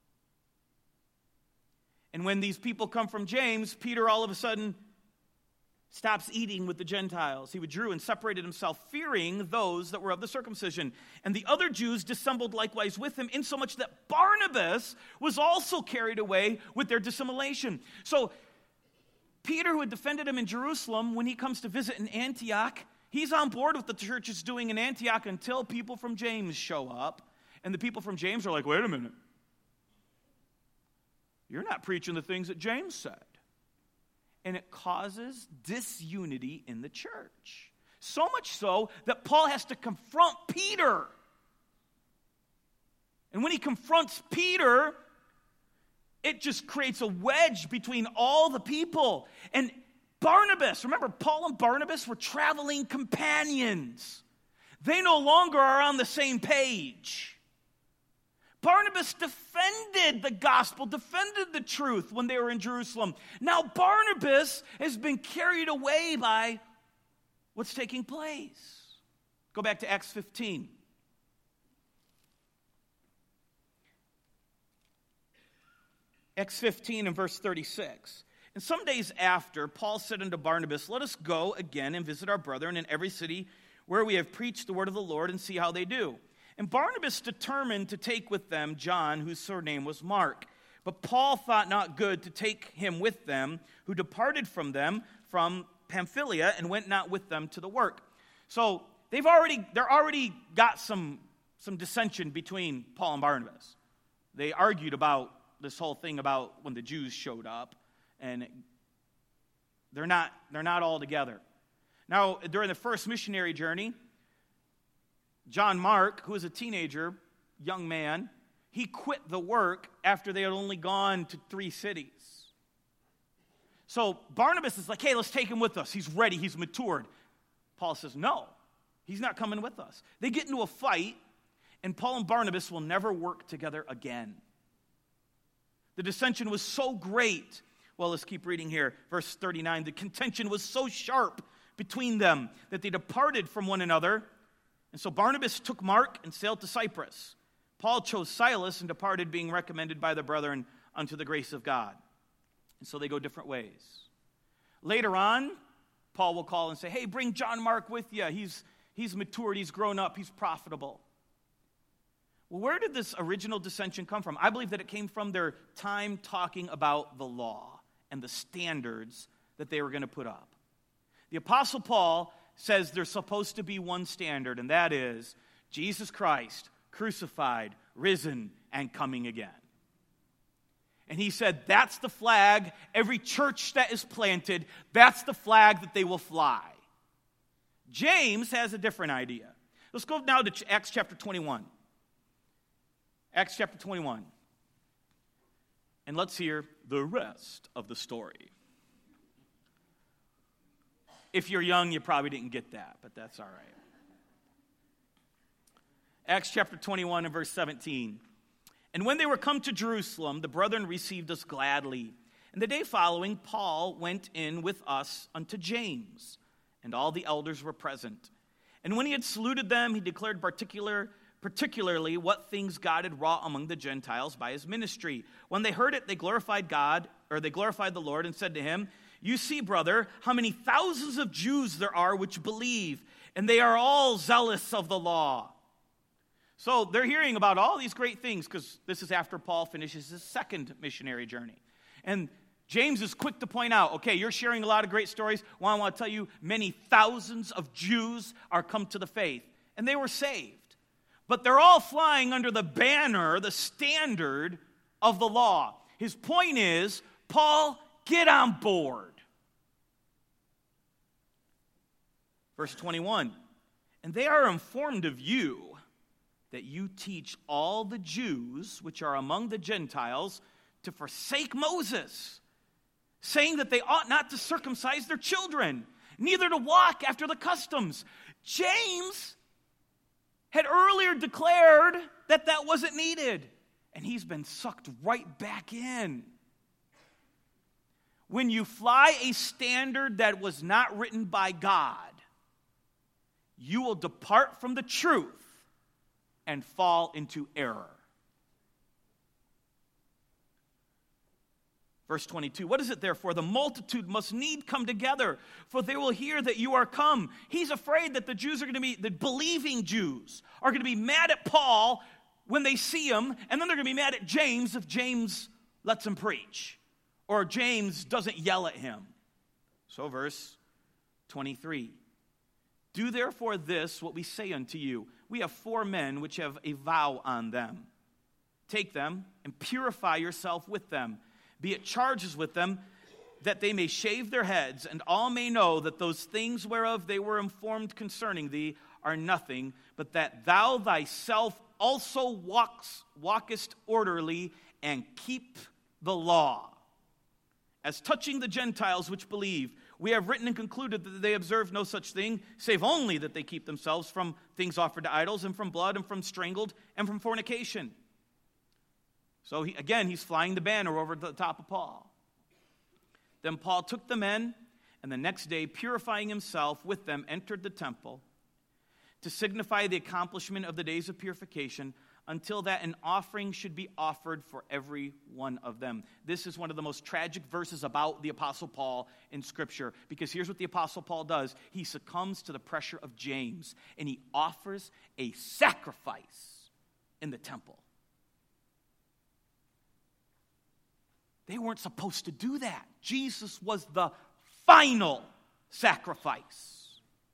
And when these people come from James, Peter all of a sudden stops eating with the Gentiles. He withdrew and separated himself, fearing those that were of the circumcision. And the other Jews dissembled likewise with him, insomuch that Barnabas was also carried away with their dissimulation. So Peter, who had defended him in Jerusalem, when he comes to visit in Antioch, he's on board with what the church is doing in Antioch until people from James show up. And the people from James are like, wait a minute. you're not preaching the things that James said. And it causes disunity in the church. So much so that Paul has to confront Peter. And when he confronts Peter, it just creates a wedge between all the people. And Barnabas, remember, Paul and Barnabas were traveling companions. They no longer are on the same page. Barnabas defended the gospel, defended the truth when they were in Jerusalem. Now Barnabas has been carried away by what's taking place. Go back to Acts fifteen. Acts fifteen and verse thirty-six. And some days after, Paul said unto Barnabas, let us go again and visit our brethren in every city where we have preached the word of the Lord and see how they do. And Barnabas determined to take with them John, whose surname was Mark. But Paul thought not good to take him with them, who departed from them from Pamphylia and went not with them to the work. So they've already, they're already got some, some dissension between Paul and Barnabas. They argued about this whole thing about when the Jews showed up, and they're not, they're not all together. Now, during the first missionary journey, John Mark, who was a teenager, young man, he quit the work after they had only gone to three cities. So Barnabas is like, hey, let's take him with us. He's ready. He's matured. Paul says, no, he's not coming with us. They get into a fight, and Paul and Barnabas will never work together again. The dissension was so great. Well, let's keep reading here. Verse thirty-nine, the contention was so sharp between them that they departed from one another. And so Barnabas took Mark and sailed to Cyprus. Paul chose Silas and departed, being recommended by the brethren unto the grace of God. And so they go different ways. Later on, Paul will call and say, hey, bring John Mark with you. He's, he's matured, he's grown up, he's profitable. Well, where did this original dissension come from? I believe that it came from their time talking about the law and the standards that they were going to put up. The Apostle Paul says there's supposed to be one standard, and that is Jesus Christ, crucified, risen, and coming again. And he said that's the flag, every church that is planted, that's the flag that they will fly. James has a different idea. Let's go now to Acts chapter twenty-one. Acts chapter twenty-one. And let's hear the rest of the story. If you're young, you probably didn't get that, but that's all right. Acts chapter twenty-one and verse seventeen. And when they were come to Jerusalem, the brethren received us gladly. And the day following, Paul went in with us unto James, and all the elders were present. And when he had saluted them, he declared particular, particularly what things God had wrought among the Gentiles by his ministry. When they heard it, they glorified God, or they glorified the Lord, and said to him, you see, brother, how many thousands of Jews there are which believe, and they are all zealous of the law. So they're hearing about all these great things, because this is after Paul finishes his second missionary journey. And James is quick to point out, okay, you're sharing a lot of great stories. Well, I want to tell you, many thousands of Jews are come to the faith, and they were saved. But they're all flying under the banner, the standard of the law. His point is, Paul, get on board. Verse twenty-one, and they are informed of you that you teach all the Jews which are among the Gentiles to forsake Moses, saying that they ought not to circumcise their children, neither to walk after the customs. James had earlier declared that that wasn't needed, and he's been sucked right back in. When you fly a standard that was not written by God, you will depart from the truth and fall into error. Verse twenty-two, what is it therefore? The multitude must need come together, for they will hear that you are come. He's afraid that the Jews are going to be, the believing Jews are going to be mad at Paul when they see him, and then they're going to be mad at James if James lets him preach, or James doesn't yell at him. So verse twenty-three, do therefore this, what we say unto you. We have four men which have a vow on them. Take them and purify yourself with them. be it charges with them, that they may shave their heads, and all may know that those things whereof they were informed concerning thee are nothing, but that thou thyself also walks, walkest orderly and keep the law. As touching the Gentiles which believe, we have written and concluded that they observe no such thing, save only that they keep themselves from things offered to idols, and from blood, and from strangled, and from fornication. So he, again, he's flying the banner over the top of Paul. Then Paul took the men, and the next day, purifying himself with them, entered the temple to signify the accomplishment of the days of purification, until that an offering should be offered for every one of them. This is one of the most tragic verses about the Apostle Paul in Scripture, because here's what the Apostle Paul does. He succumbs to the pressure of James, and he offers a sacrifice in the temple. They weren't supposed to do that. Jesus was the final sacrifice.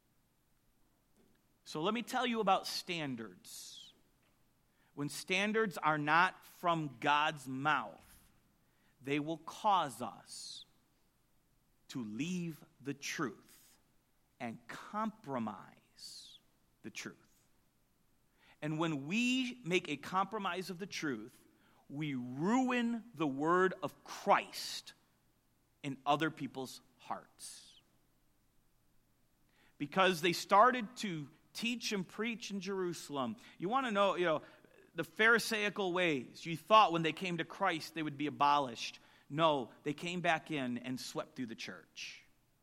So let me tell you about standards. When standards are not from God's mouth, they will cause us to leave the truth and compromise the truth. And when we make a compromise of the truth, we ruin the word of Christ in other people's hearts. Because they started to teach and preach in Jerusalem. You want to know, you know, the Pharisaical ways. You thought when they came to Christ they would be abolished. No, they came back in and swept through the church.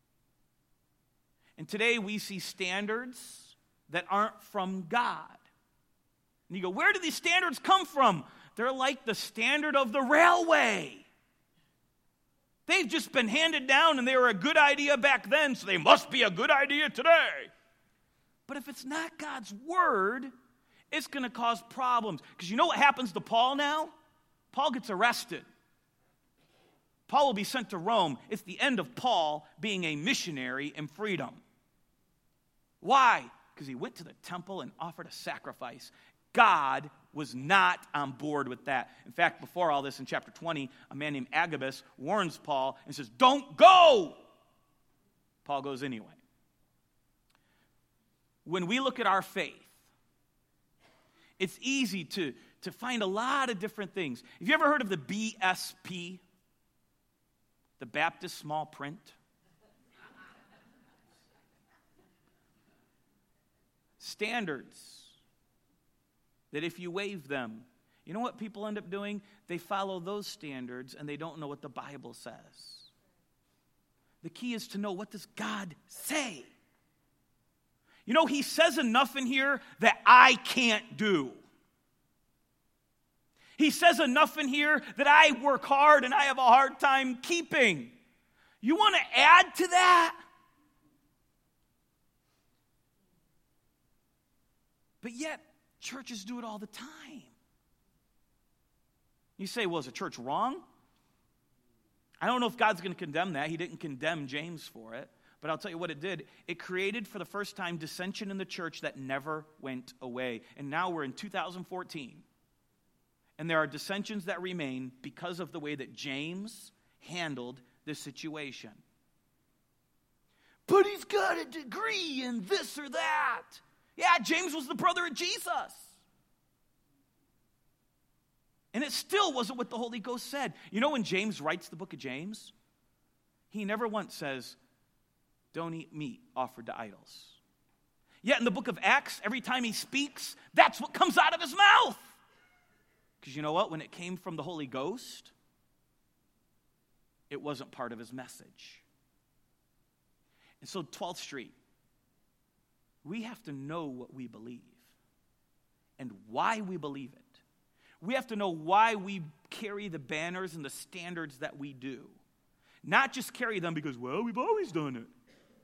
And today we see standards that aren't from God. And you go, where do these standards come from? They're like the standard of the railway. They've just been handed down, and they were a good idea back then, so they must be a good idea today. But if it's not God's word, it's going to cause problems. Because you know what happens to Paul now? Paul gets arrested. Paul will be sent to Rome. It's the end of Paul being a missionary in freedom. Why? Because he went to the temple and offered a sacrifice. God was not on board with that. In fact, before all this, in chapter twenty, a man named Agabus warns Paul and says, don't go! Paul goes anyway. When we look at our faith, it's easy to, to find a lot of different things. Have you ever heard of the B S P? The Baptist Small Print? Standards. That if you waive them, you know what people end up doing? They follow those standards and they don't know what the Bible says. The key is to know, what does God say? You know, he says enough in here that I can't do. He says enough in here that I work hard and I have a hard time keeping. You want to add to that? But yet, churches do it all the time. You say, well, is the church wrong? I don't know if God's going to condemn that. He didn't condemn James for it. But I'll tell you what it did. It created for the first time dissension in the church that never went away. And now we're in two thousand fourteen. And there are dissensions that remain because of the way that James handled this situation. But he's got a degree in this or that. Yeah, James was the brother of Jesus. And it still wasn't what the Holy Ghost said. You know, when James writes the book of James, he never once says, don't eat meat offered to idols. Yet in the book of Acts, every time he speaks, that's what comes out of his mouth. Because you know what? When it came from the Holy Ghost, it wasn't part of his message. And so twelfth Street, we have to know what we believe and why we believe it. We have to know why we carry the banners and the standards that we do. Not just carry them because, well, we've always done it.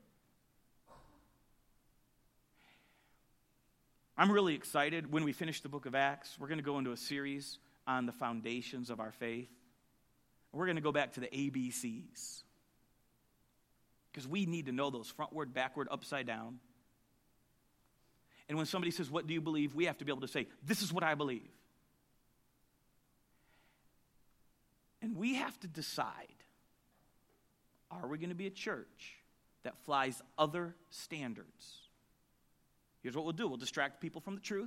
I'm really excited. When we finish the book of Acts, we're going to go into a series on the foundations of our faith. We're going to go back to the A B Cs. Because we need to know those frontward, backward, upside down. And when somebody says, what do you believe? We have to be able to say, this is what I believe. And we we have to decide, are we going to be a church that flies other standards? Here's what we'll do. We'll distract people from the truth.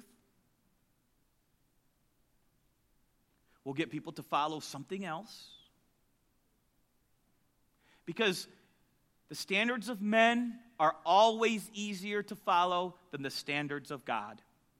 We'll get people to follow something else. Because the standards of men are always easier to follow than the standards of God.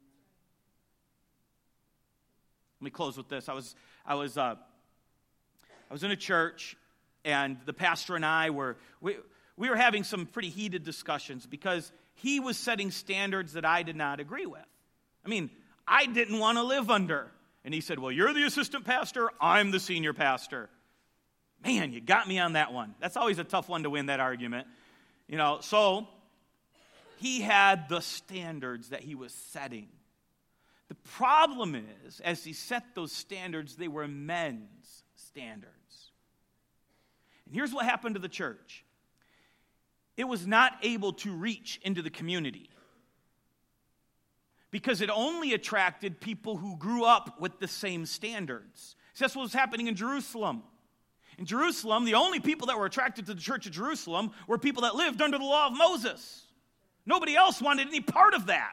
Let me close with this. I was I was uh, I was in a church, and the pastor and I were we we were having some pretty heated discussions because he was setting standards that I did not agree with. I mean, I didn't want to live under. And he said, "Well, you're the assistant pastor, I'm the senior pastor." Man, you got me on that one. That's always a tough one to win, that argument. You know, so he had the standards that he was setting. The problem is, as he set those standards, they were men's standards. And here's what happened to the church. It was not able to reach into the community because it only attracted people who grew up with the same standards. So that's what was happening in Jerusalem. In Jerusalem, the only people that were attracted to the church of Jerusalem were people that lived under the law of Moses. Nobody else wanted any part of that.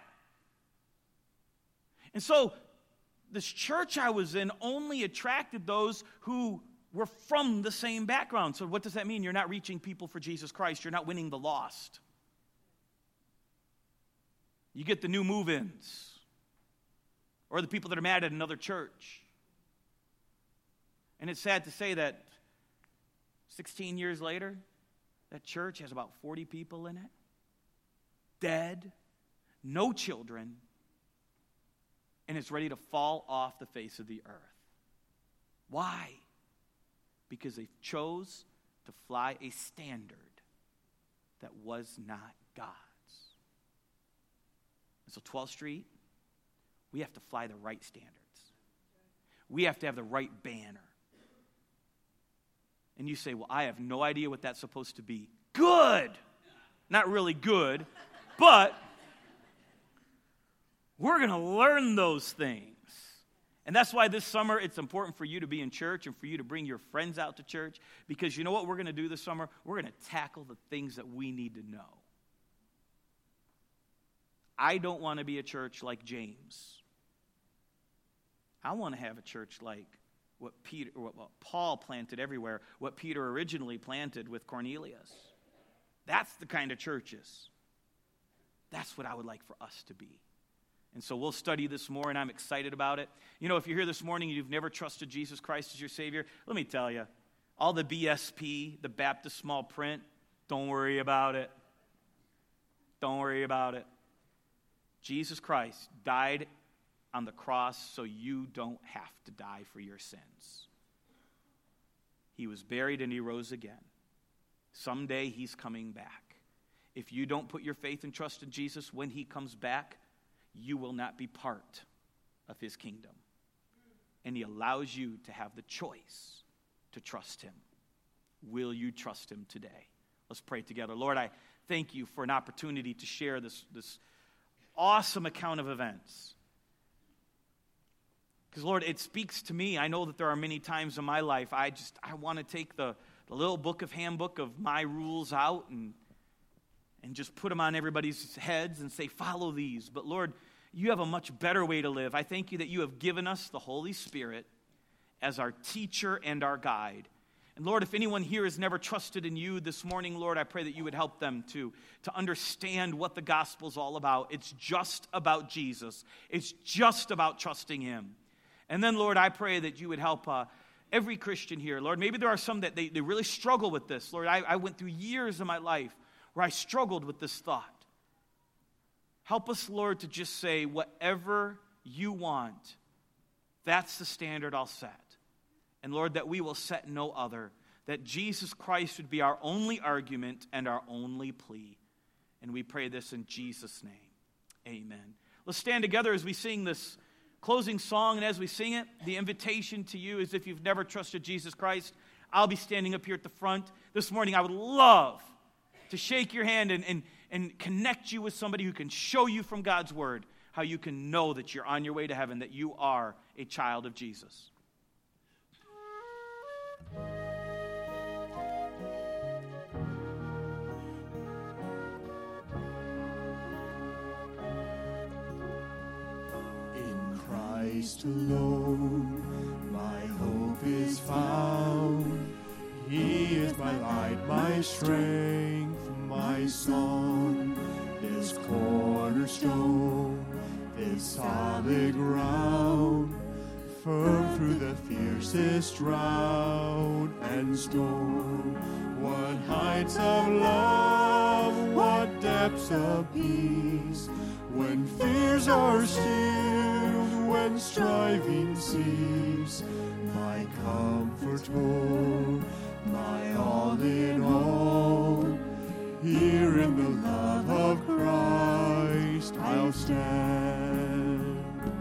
And so this church I was in only attracted those who were from the same background. So what does that mean? You're not reaching people for Jesus Christ. You're not winning the lost. You get the new move-ins or the people that are mad at another church. And it's sad to say that sixteen years later, that church has about forty people in it. Dead, no children, and it's ready to fall off the face of the earth. Why? Because they chose to fly a standard that was not God's. And so twelfth Street, we have to fly the right standards. We have to have the right banner. And you say, well, I have no idea what that's supposed to be. Good! Not really good, but we're going to learn those things. And that's why this summer it's important for you to be in church and for you to bring your friends out to church. Because you know what we're going to do this summer? We're going to tackle the things that we need to know. I don't want to be a church like James. I want to have a church like what Peter, what Paul planted everywhere, what Peter originally planted with Cornelius. That's the kind of churches. That's what I would like for us to be. And so we'll study this more, and I'm excited about it. You know, if you're here this morning and you've never trusted Jesus Christ as your Savior, let me tell you, all the B S P, the Baptist small print, don't worry about it. Don't worry about it. Jesus Christ died on the cross so you don't have to die for your sins. He was buried and he rose again. Someday he's coming back. If you don't put your faith and trust in Jesus when he comes back, you will not be part of his kingdom. And he allows you to have the choice to trust him. Will you trust him today? Let's pray together. Lord, I thank you for an opportunity to share this, this awesome account of events. Because, Lord, it speaks to me. I know that there are many times in my life I just, I want to take the, the little book of handbook of my rules out and, and just put them on everybody's heads and say, follow these. But, Lord, you have a much better way to live. I thank you that you have given us the Holy Spirit as our teacher and our guide. And, Lord, if anyone here has never trusted in you this morning, Lord, I pray that you would help them to, to understand what the gospel's all about. It's just about Jesus. It's just about trusting him. And then, Lord, I pray that you would help uh, every Christian here. Lord, maybe there are some that they, they really struggle with this. Lord, I, I went through years of my life where I struggled with this thought. Help us, Lord, to just say, whatever you want, that's the standard I'll set. And, Lord, that we will set no other. That Jesus Christ would be our only argument and our only plea. And we pray this in Jesus' name. Amen. Let's stand together as we sing this closing song, and as we sing it, the invitation to you is if you've never trusted Jesus Christ, I'll be standing up here at the front. This morning, I would love to shake your hand and, and, and connect you with somebody who can show you from God's Word how you can know that you're on your way to heaven, that you are a child of Jesus. In Christ alone, my hope is found. He is my light, my strength, my song, this cornerstone, this solid ground, firm through the fiercest drought and storm. What heights of love, what depths of peace, when fears are stilled, when striving cease, my comforter, my all in all, here in the love of Christ I'll stand.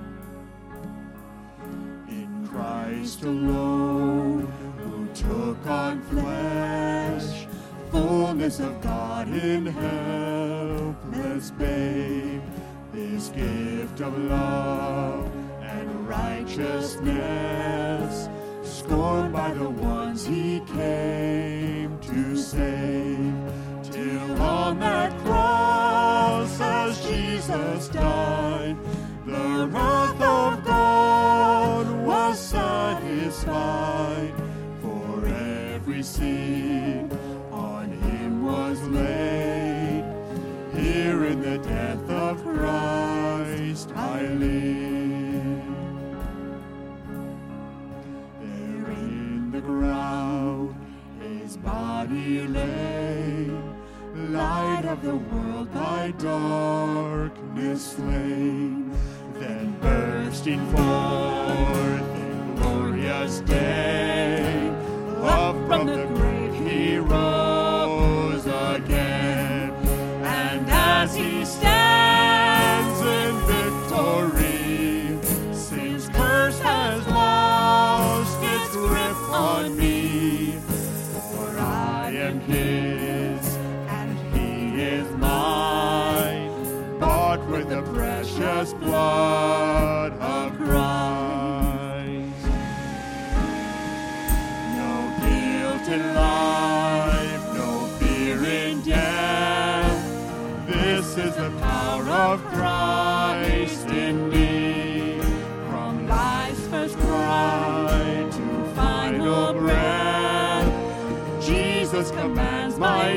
In Christ alone, who took on flesh, fullness of God in helpless babe, this gift of love and righteousness, scorned by the ones he came to save, till on that cross as Jesus died, the wrath of God was satisfied, for every sin on him was laid. Here in the death of Christ I live. There in the ground his body lay, light of the world by darkness slain, then bursting forth in glorious day, up from the grave he rose again, and as he stands in victory, sin's curse has lost its grip on me, for I am his and he is mine, bought with the precious blood of Christ. No guilt in life, no fear in death, this is the power of Christ in me. From life's first cry to final breath, Jesus commands my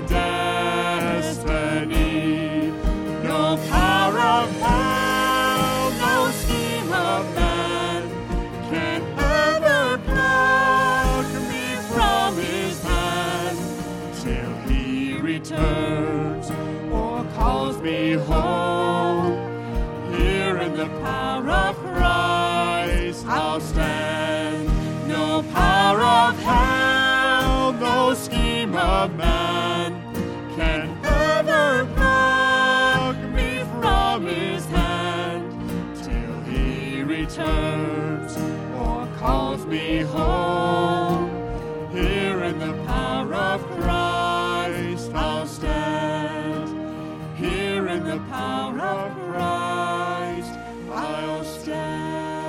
destiny. No power of hell, no scheme of man can ever pluck me from his hand, till he returns or calls me home. Here in the power of Christ I'll stand. No power of hell, no scheme of man can ever pluck me from his hand, till he returns or calls me home. Here in the power of Christ I'll stand. Here in the power of Christ I'll stand.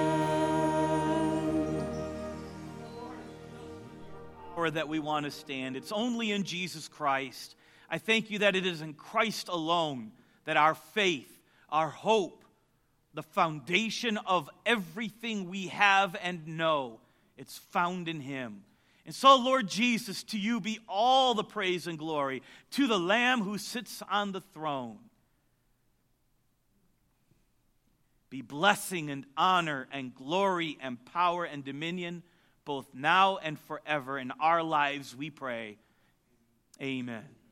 Or that we want to stand. It's only in Jesus Christ. I thank you that it is in Christ alone that our faith, our hope, the foundation of everything we have and know, it's found in him. And so, Lord Jesus, to you be all the praise and glory, to the Lamb who sits on the throne. Be blessing and honor and glory and power and dominion, both now and forever in our lives, we pray. Amen.